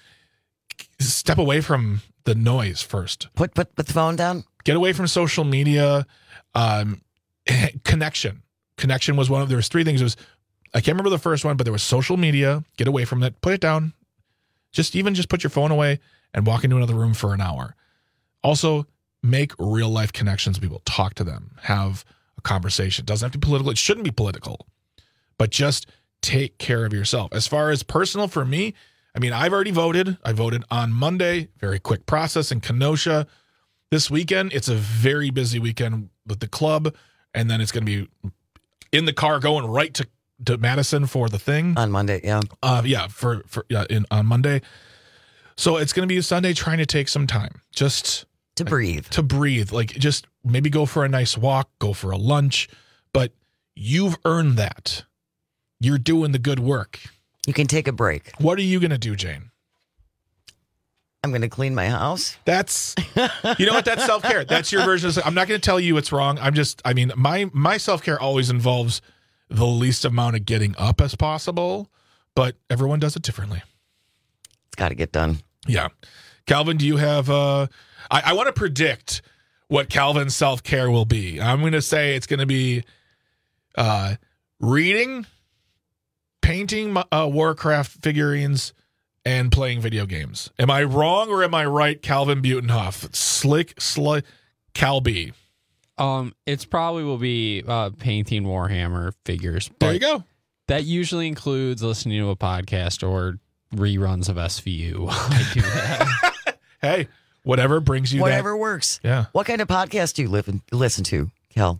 step away from the noise first. Put put, put the phone down. Get away from social media. Um, connection. Connection was one of, there was three things. It was, I can't remember the first one, but there was social media. Get away from it. Put it down. Just even just put your phone away and walk into another room for an hour. Also, make real life connections with people. Talk to them. Have a conversation. It doesn't have to be political. It shouldn't be political. But just take care of yourself. As far as personal for me, I mean, I've already voted. I voted on Monday. Very quick process in Kenosha. This weekend, it's a very busy weekend with the club. And then it's going to be in the car going right to to Madison for the thing on Monday. Yeah. Uh, yeah. For, for, yeah, in, on Monday. So it's going to be a Sunday trying to take some time just to breathe, to breathe, like just maybe go for a nice walk, go for a lunch, but you've earned that. You're doing the good work. You can take a break. What are you going to do, Jane? I'm going to clean my house. That's, you know what? That's self-care. That's your version of, I'm not going to tell you it's wrong. I'm just, I mean, my, my self-care always involves the least amount of getting up as possible, but everyone does it differently. It's got to get done. Yeah. Calvin, do you have, uh, I, I want to predict what Calvin's self-care will be. I'm going to say it's going to be uh, reading, painting uh, Warcraft figurines, and playing video games. Am I wrong or am I right, Calvin Butenhoff? Slick, slick, Cal B. Um, it's probably will be uh, painting Warhammer figures. There you go. That usually includes listening to a podcast or reruns of S V U. I do that. Hey, whatever brings you whatever that. works. Yeah. What kind of podcast do you live in, listen to, Cal?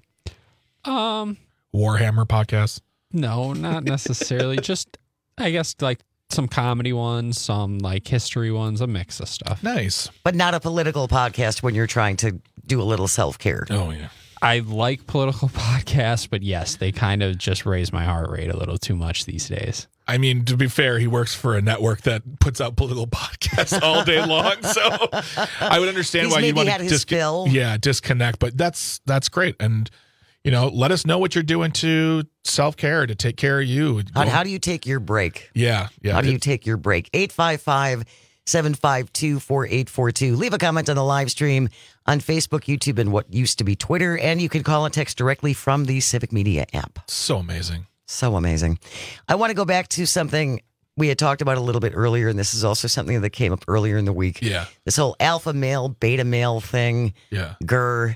Um, Warhammer podcasts? No, not necessarily. Just, I guess, like some comedy ones, some like history ones, a mix of stuff. Nice. But not a political podcast when you're trying to do a little self-care. Oh, yeah. I like political podcasts, but yes, they kind of just raise my heart rate a little too much these days. I mean, to be fair, he works for a network that puts out political podcasts all day long, so I would understand He's why you want to dis- yeah, disconnect. But that's that's great, and you know, let us know what you're doing to self-care to take care of you. How, how do you take your break? Yeah, yeah. How do you take your break? eight five five, seven five two, four eight four two. Leave a comment on the live stream on Facebook, YouTube, and what used to be Twitter. And you can call and text directly from the Civic Media app. So amazing. So amazing. I want to go back to something we had talked about a little bit earlier, and this is also something that came up earlier in the week. Yeah. This whole alpha male, beta male thing. Yeah. Grr.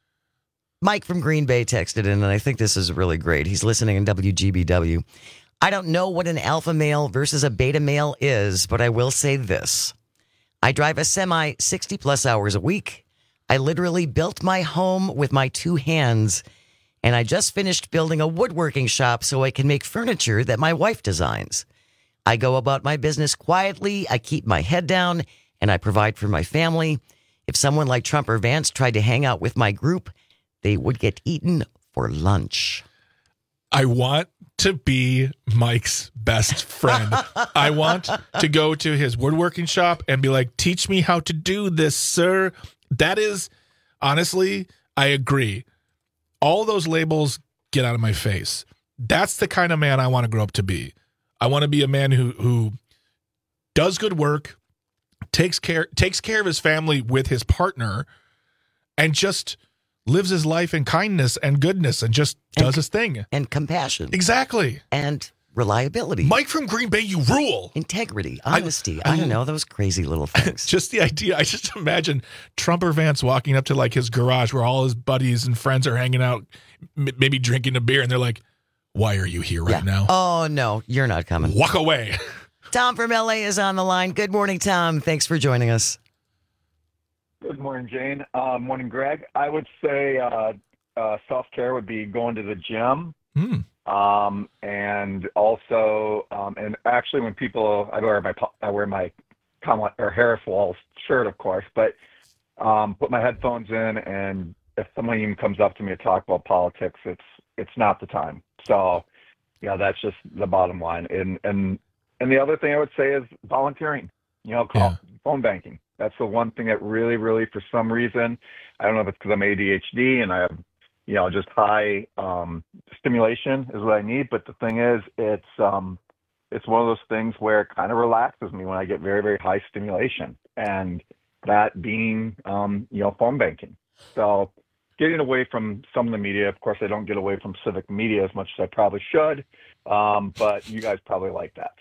Mike from Green Bay texted in, and I think this is really great. He's listening in W G B W. I don't know what an alpha male versus a beta male is, but I will say this. I drive a semi sixty plus hours a week. I literally built my home with my two hands, and I just finished building a woodworking shop so I can make furniture that my wife designs. I go about my business quietly, I keep my head down, and I provide for my family. If someone like Trump or Vance tried to hang out with my group, they would get eaten for lunch. I want to be Mike's best friend. I want to go to his woodworking shop and be like, teach me how to do this, sir. That is, honestly, I agree. All those labels get out of my face. That's the kind of man I want to grow up to be. I want to be a man who who does good work, takes care takes care of his family with his partner, and just lives his life in kindness and goodness and just does and, his thing. And compassion. Exactly. And reliability. Mike from Green Bay, you rule. Integrity, honesty. I, I, I don't know, those crazy little things. Just the idea. I just imagine Trump or Vance walking up to like his garage where all his buddies and friends are hanging out, m- maybe drinking a beer, and they're like, why are you here right yeah. now? Oh, no, you're not coming. Walk away. Tom from L A is on the line. Good morning, Tom. Thanks for joining us. Good morning, Jane. Uh, morning, Greg. I would say uh, uh, self-care would be going to the gym. Mm. Um, and also, um, and actually when people, I wear my, I wear my Kamala or Harris Walls shirt, of course, but um, put my headphones in, and if someone even comes up to me to talk about politics, it's it's not the time. So, yeah, that's just the bottom line. And and and the other thing I would say is volunteering. You know, call, yeah. phone banking. That's the one thing that really, really, for some reason, I don't know if it's because I'm A D H D and I have, you know, just high um, stimulation is what I need. But the thing is, it's um, it's one of those things where it kind of relaxes me when I get very, very high stimulation, and that being, um, you know, phone banking. So getting away from some of the media. Of course, I don't get away from civic media as much as I probably should, um, but you guys probably like that.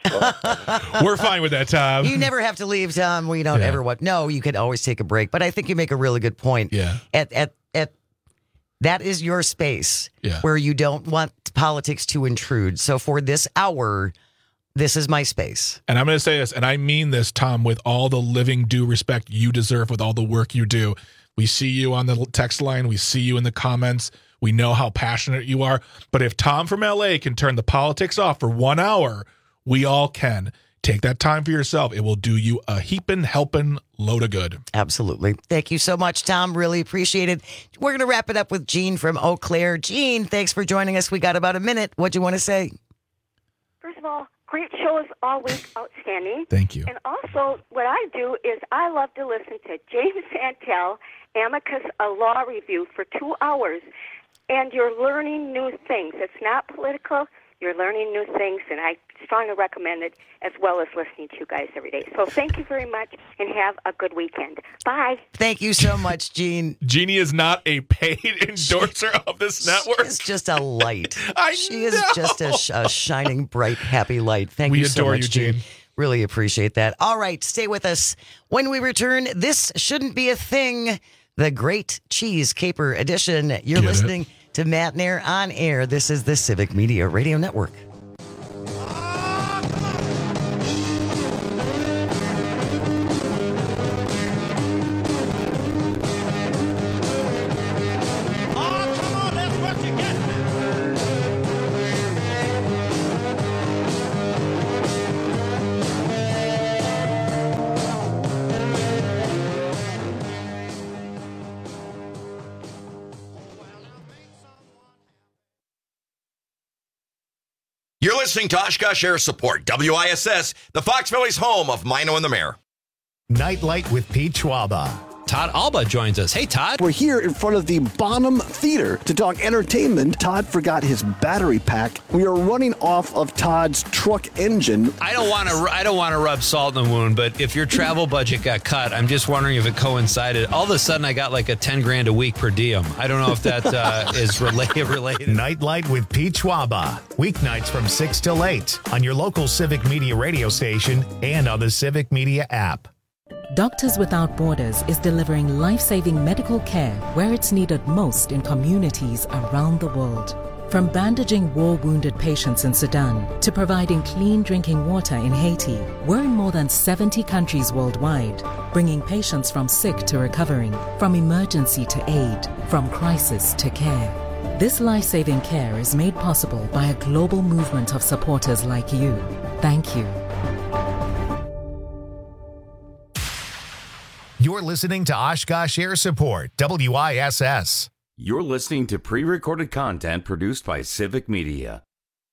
So. We're fine with that, Tom. You never have to leave, Tom. We don't yeah. ever want. No, you could always take a break. But I think you make a really good point. Yeah. At at at that is your space yeah. where you don't want politics to intrude. So for this hour, this is my space. And I'm going to say this, and I mean this, Tom, with all the living due respect you deserve with all the work you do. We see you on the text line. We see you in the comments. We know how passionate you are. But if Tom from L A can turn the politics off for one hour, we all can. Take that time for yourself. It will do you a heaping, helping load of good. Absolutely. Thank you so much, Tom. Really appreciate it. We're going to wrap it up with Gene from Eau Claire. Gene, thanks for joining us. We got about a minute. What do you want to say? First of all, great shows all week, outstanding. Thank you. And also, what I do is I love to listen to James Santel, Amicus, a law review for two hours, and you're learning new things. It's not political. You're learning new things, and I strongly recommend it, as well as listening to you guys every day. So thank you very much, and have a good weekend. Bye. Thank you so much, Jean. Jeannie is not a paid endorser of this network. She's just a light. I she know. is just a, sh- a shining, bright, happy light. Thank we you so adore much, you, Jean. Jean. Really appreciate that. All right, stay with us. When we return, this shouldn't be a thing. The Great Cheese Caper Edition. You're Get listening it? to Matt Nair on air. This is the Civic Media Radio Network. You're listening to Oshkosh Air Support, W I S S, the Fox Valley's home of Mino and the Mayor. Nightlight with Pete Schwaba. Todd Alba joins us. Hey, Todd. We're here in front of the Bonham Theater to talk entertainment. Todd forgot his battery pack. We are running off of Todd's truck engine. I don't want to. I don't want to rub salt in the wound, but if your travel budget got cut, I'm just wondering if it coincided. All of a sudden, I got like a ten grand a week per diem. I don't know if that uh, is related. Related. Nightlight with Pete Schwaba. Weeknights from six till eight on your local Civic Media radio station and on the Civic Media app. Doctors Without Borders is delivering life-saving medical care where it's needed most in communities around the world. From bandaging war-wounded patients in Sudan to providing clean drinking water in Haiti, we're in more than seventy countries worldwide, bringing patients from sick to recovering, from emergency to aid, from crisis to care. This life-saving care is made possible by a global movement of supporters like you. Thank you. You're listening to Oshkosh Air Support, W I S S. You're listening to pre-recorded content produced by Civic Media.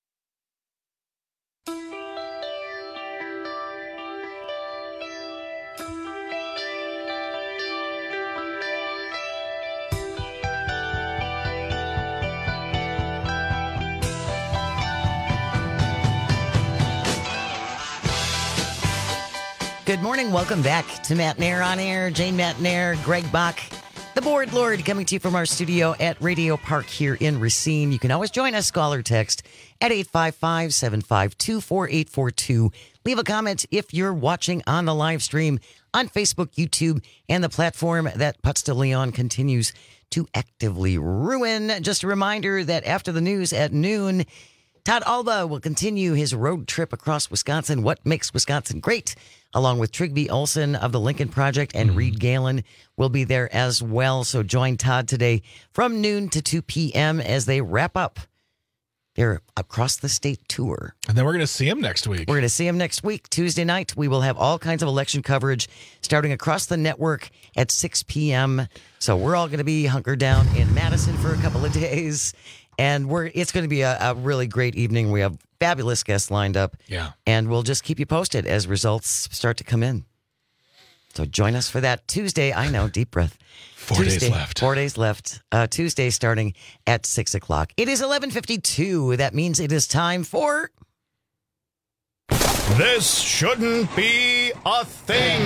Good morning. Welcome back to Matt Nair on air. Jane Matt Nair, Greg Bach, the Board Lord, coming to you from our studio at Radio Park here in Racine. You can always join us, call or text at eight five five, seven five two, four eight four two. Leave a comment if you're watching on the live stream on Facebook, YouTube, and the platform that Putz de Leon continues to actively ruin. Just a reminder that after the news at noon, Todd Alba will continue his road trip across Wisconsin. What makes Wisconsin great? Along with Trigby Olson of the Lincoln Project and mm-hmm. Reed Galen will be there as well. So join Todd today from noon to two p.m. as they wrap up their across the state tour. And then we're going to see him next week. We're going to see him next week, Tuesday night. We will have all kinds of election coverage starting across the network at six p.m. So we're all going to be hunkered down in Madison for a couple of days. And we're it's going to be a, a really great evening. We have fabulous guests lined up. Yeah. And we'll just keep you posted as results start to come in. So join us for that Tuesday. I know, deep breath. Four Tuesday, days left. Four days left. Uh, Tuesday starting at six o'clock. It is eleven fifty-two. That means it is time for... This shouldn't be a thing.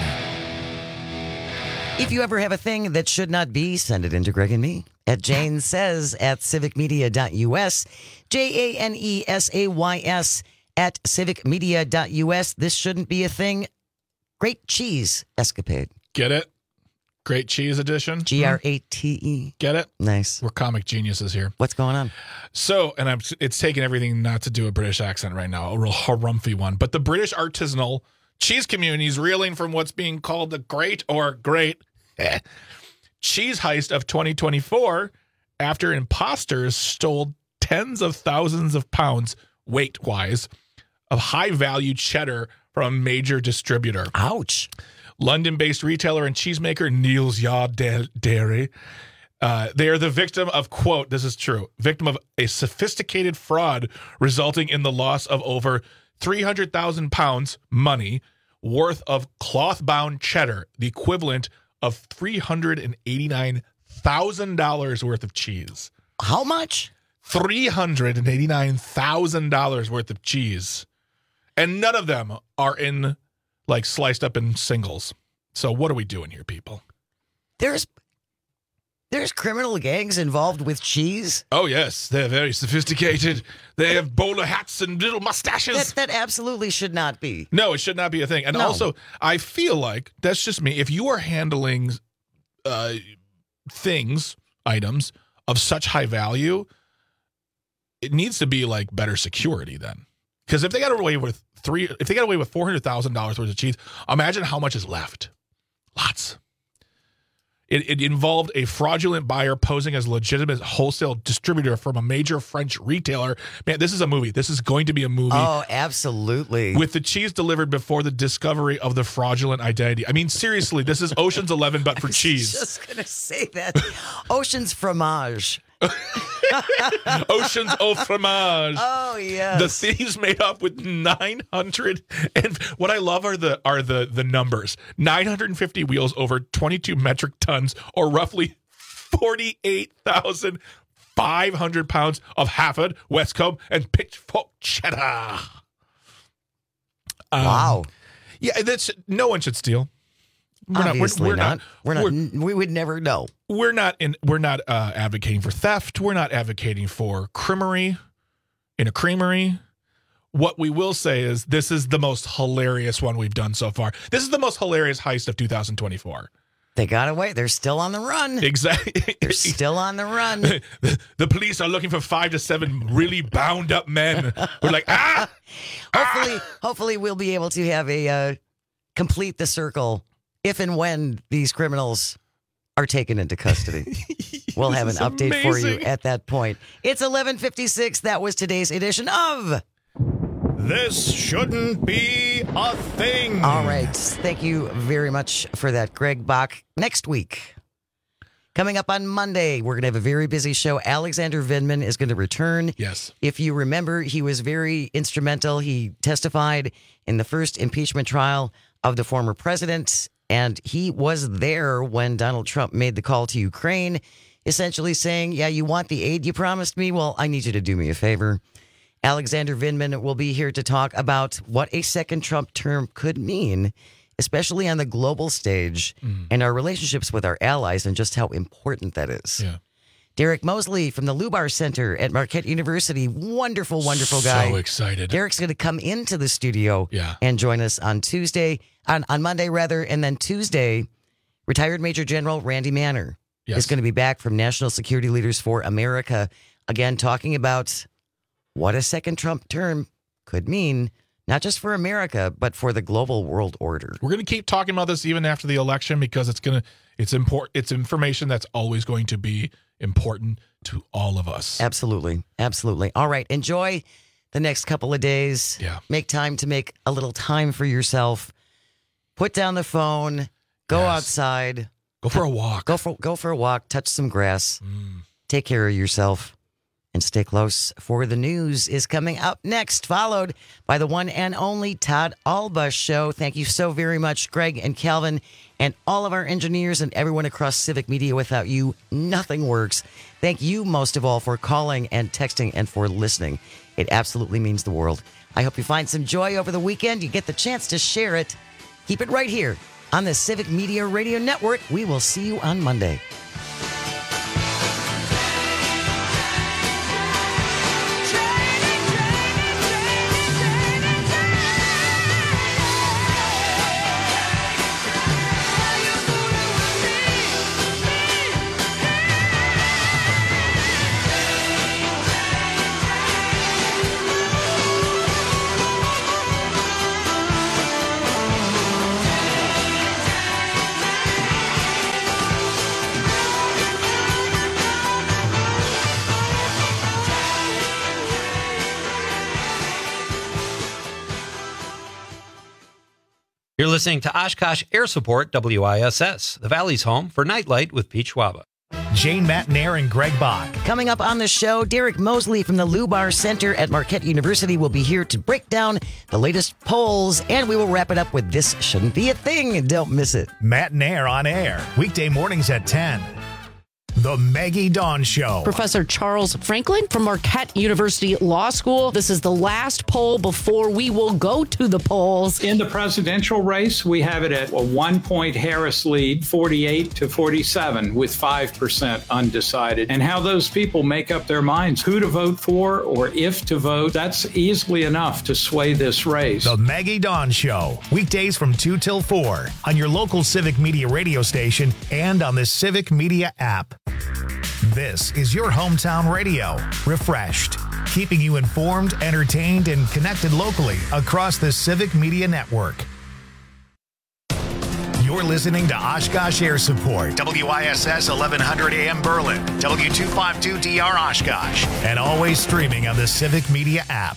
If you ever have a thing that should not be, send it in to Greg and me at Jane Says at civic media dot U S. J A N E S A Y S at civic media dot U S. This shouldn't be a thing. Great cheese escapade. Get it? Great cheese edition. G R A T E. Get it? Nice. We're comic geniuses here. What's going on? So, and I'm, it's taking everything not to do a British accent right now, a real harumphy one. But the British artisanal cheese community is reeling from what's being called the great or great eh, cheese heist of twenty twenty-four after imposters stole tens of thousands of pounds, weight-wise, of high-value cheddar from a major distributor. Ouch. London-based retailer and cheesemaker Neal's Yard Dairy. Uh, they are the victim of, quote, this is true, victim of a sophisticated fraud resulting in the loss of over three hundred thousand pounds money worth of cloth-bound cheddar, the equivalent of three hundred eighty-nine thousand dollars worth of cheese. How much? three hundred eighty-nine thousand dollars worth of cheese. And none of them are in, like, sliced up in singles. So what are we doing here, people? There's there's criminal gangs involved with cheese? Oh, yes. They're very sophisticated. They have bowler hats and little mustaches. That, that absolutely should not be. No, it should not be a thing. And No. also, I feel like, that's just me, if you are handling uh, things, items, of such high value, it needs to be, like, better security then. Because if they got away with three, if they got away with four hundred thousand dollars worth of cheese, imagine how much is left. Lots. It, it involved a fraudulent buyer posing as a legitimate wholesale distributor from a major French retailer. Man, this is a movie. This is going to be a movie. Oh, absolutely. With the cheese delivered before the discovery of the fraudulent identity. I mean, seriously, this is Ocean's Eleven, but for cheese. I was just going to say that. Ocean's Fromage. Ocean's au fromage. Oh, yes. The thieves made up with nine hundred, and what I love are the are the the numbers. nine hundred fifty wheels over twenty-two metric tons, or roughly forty-eight thousand five hundred pounds of Hafford, Westcombe, and Pitchfork cheddar. Um, Wow. Yeah, that's no one should steal. We're Obviously we're, we're not. We're not. we're- we would never know. we're not in we're not uh, advocating for theft. We're not advocating for crimery in a creamery. What we will say is this is the most hilarious one we've done so far. This is the most hilarious heist of two thousand twenty-four. They got away. They're still on the run. Exactly. They're still on the run. the, the police are looking for five to seven really bound up men who are like, ah! Hopefully, hopefully we'll be able to have a uh, complete the circle if and when these criminals are taken into custody. We'll have an This is update for you amazing. at that point. It's eleven fifty-six. That was today's edition of This shouldn't be a thing. All right. Thank you very much for that, Greg Bach. Next week, coming up on Monday, we're going to have a very busy show. Alexander Vindman is going to return. Yes. If you remember, he was very instrumental. He testified in the first impeachment trial of the former president, and he was there when Donald Trump made the call to Ukraine, essentially saying, yeah, you want the aid you promised me? Well, I need you to do me a favor. Alexander Vindman will be here to talk about what a second Trump term could mean, especially on the global stage, Mm. and our relationships with our allies and just how important that is. Yeah. Derek Mosley from the Lubar Center at Marquette University. Wonderful, wonderful guy. So excited. Derek's going to come into the studio Yeah. and join us on Tuesday, on, on Monday rather, and then Tuesday, retired Major General Randy Manner Yes. is going to be back from National Security Leaders for America, again talking about what a second Trump term could mean, not just for America, but for the global world order. We're going to keep talking about this even after the election because it's going to it's important it's information that's always going to be important to all of us. Absolutely. Absolutely. All right. Enjoy the next couple of days. Yeah. Make time to make a little time for yourself. Put down the phone. Go Yes. outside. Go for a walk. Go for go for a walk. Touch some grass. Mm. Take care of yourself. And stay close for the news is coming up next, followed by the one and only Todd Alba Show. Thank you so very much, Greg and Calvin, and all of our engineers and everyone across Civic Media. Without you, nothing works. Thank you most of all for calling and texting and for listening. It absolutely means the world. I hope you find some joy over the weekend. You get the chance to share it. Keep it right here on the Civic Media Radio Network. We will see you on Monday. You're listening to Oshkosh Air Support, W I S S, the Valley's home for Nightlight with Pete Schwaba. Jane Matnair and Greg Bach. Coming up on the show, Derek Mosley from the Lubar Center at Marquette University will be here to break down the latest polls, and we will wrap it up with This Shouldn't Be a Thing. Don't miss it. Matnair on air, weekday mornings at ten. The Maggie Dawn Show. Professor Charles Franklin from Marquette University Law School. This is the last poll before we will go to the polls. In the presidential race, we have it at a one-point Harris lead, forty-eight to forty-seven, with five percent undecided. And how those people make up their minds, who to vote for or if to vote, that's easily enough to sway this race. The Maggie Dawn Show, weekdays from two till four on your local Civic Media radio station and on the Civic Media app. This is your hometown radio, refreshed, keeping you informed, entertained, and connected locally across the Civic Media Network. You're listening to Oshkosh Air Support, W I S S eleven hundred A M Berlin, W two fifty-two D R Oshkosh, and always streaming on the Civic Media app.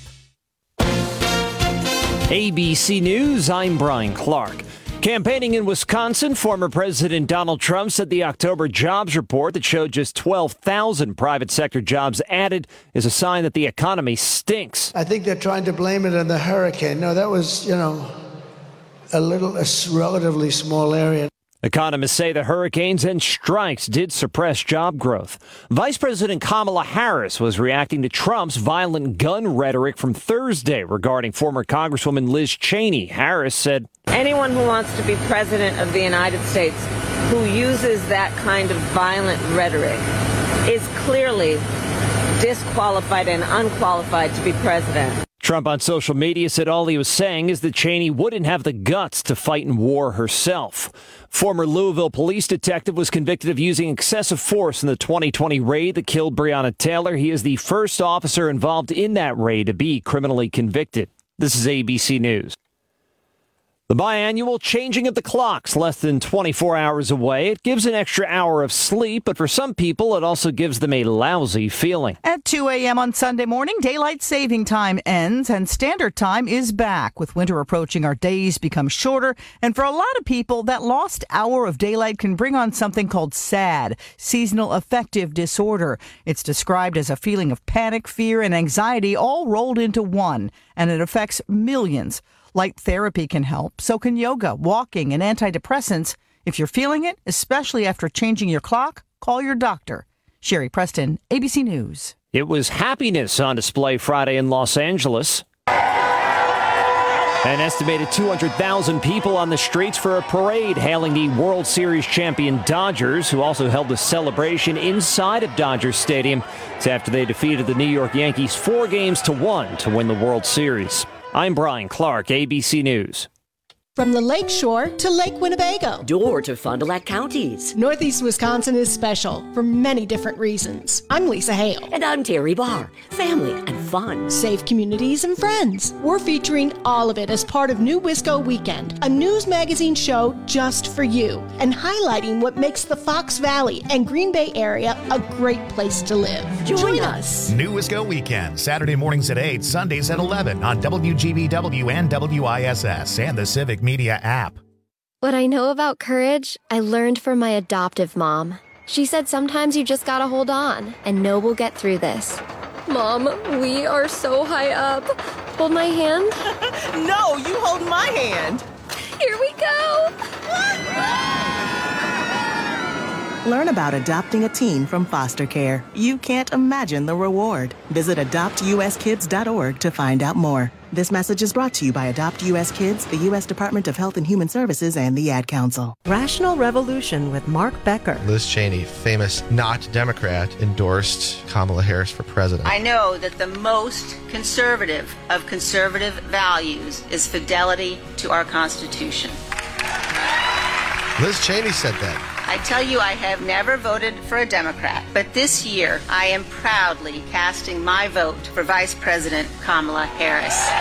A B C News, I'm Brian Clark. Campaigning in Wisconsin, former President Donald Trump said the October jobs report that showed just twelve thousand private sector jobs added is a sign that the economy stinks. I think they're trying to blame it on the hurricane. No, that was, you know, a little, a relatively small area. Economists say the hurricanes and strikes did suppress job growth. Vice President Kamala Harris was reacting to Trump's violent gun rhetoric from Thursday regarding former Congresswoman Liz Cheney. Harris said, anyone who wants to be president of the United States who uses that kind of violent rhetoric is clearly disqualified and unqualified to be president. Trump on social media said all he was saying is that Cheney wouldn't have the guts to fight in war herself. Former Louisville police detective was convicted of using excessive force in the twenty twenty raid that killed Breonna Taylor. He is the first officer involved in that raid to be criminally convicted. This is A B C News. The biannual changing of the clocks less than twenty-four hours away. It gives an extra hour of sleep, but for some people, it also gives them a lousy feeling. At two a.m. on Sunday morning, daylight saving time ends and standard time is back. With winter approaching, our days become shorter, and for a lot of people, that lost hour of daylight can bring on something called S A D, seasonal affective disorder. It's described as a feeling of panic, fear, and anxiety all rolled into one, and it affects millions. Light therapy can help. So can yoga, walking, and antidepressants. If you're feeling it, especially after changing your clock, call your doctor. Sherry Preston, A B C News. It was happiness on display Friday in Los Angeles. An estimated two hundred thousand people on the streets for a parade hailing the World Series champion Dodgers, who also held a celebration inside of Dodger Stadium. It's after they defeated the New York Yankees four games to one to win the World Series. I'm Brian Clark, A B C News. From the Lake Shore to Lake Winnebago. Door to Fond du Lac counties. Northeast Wisconsin is special for many different reasons. I'm Lisa Hale. And I'm Terry Barr. Family and fun. Safe communities and friends. We're featuring all of it as part of New Wisco Weekend, a news magazine show just for you, and highlighting what makes the Fox Valley and Green Bay area a great place to live. Join, Join us. us. New Wisco Weekend, Saturday mornings at eight, Sundays at eleven on W G B W and W I S S and the Civic Media app. What I know about courage, I learned from my adoptive mom. She said sometimes you just gotta hold on and know we'll get through this. Mom, we are so high up. Hold my hand. No, you hold my hand. Here we go. Learn about adopting a teen from foster care. You can't imagine the reward. Visit adopt u s kids dot org to find out more. This message is brought to you by Adopt U S Kids, the U S Department of Health and Human Services, and the Ad Council. Rational Revolution with Mark Becker. Liz Cheney, famous not Democrat, endorsed Kamala Harris for president. I know that the most conservative of conservative values is fidelity to our Constitution. Liz Cheney said that. I tell you, I have never voted for a Democrat, but this year I am proudly casting my vote for Vice President Kamala Harris.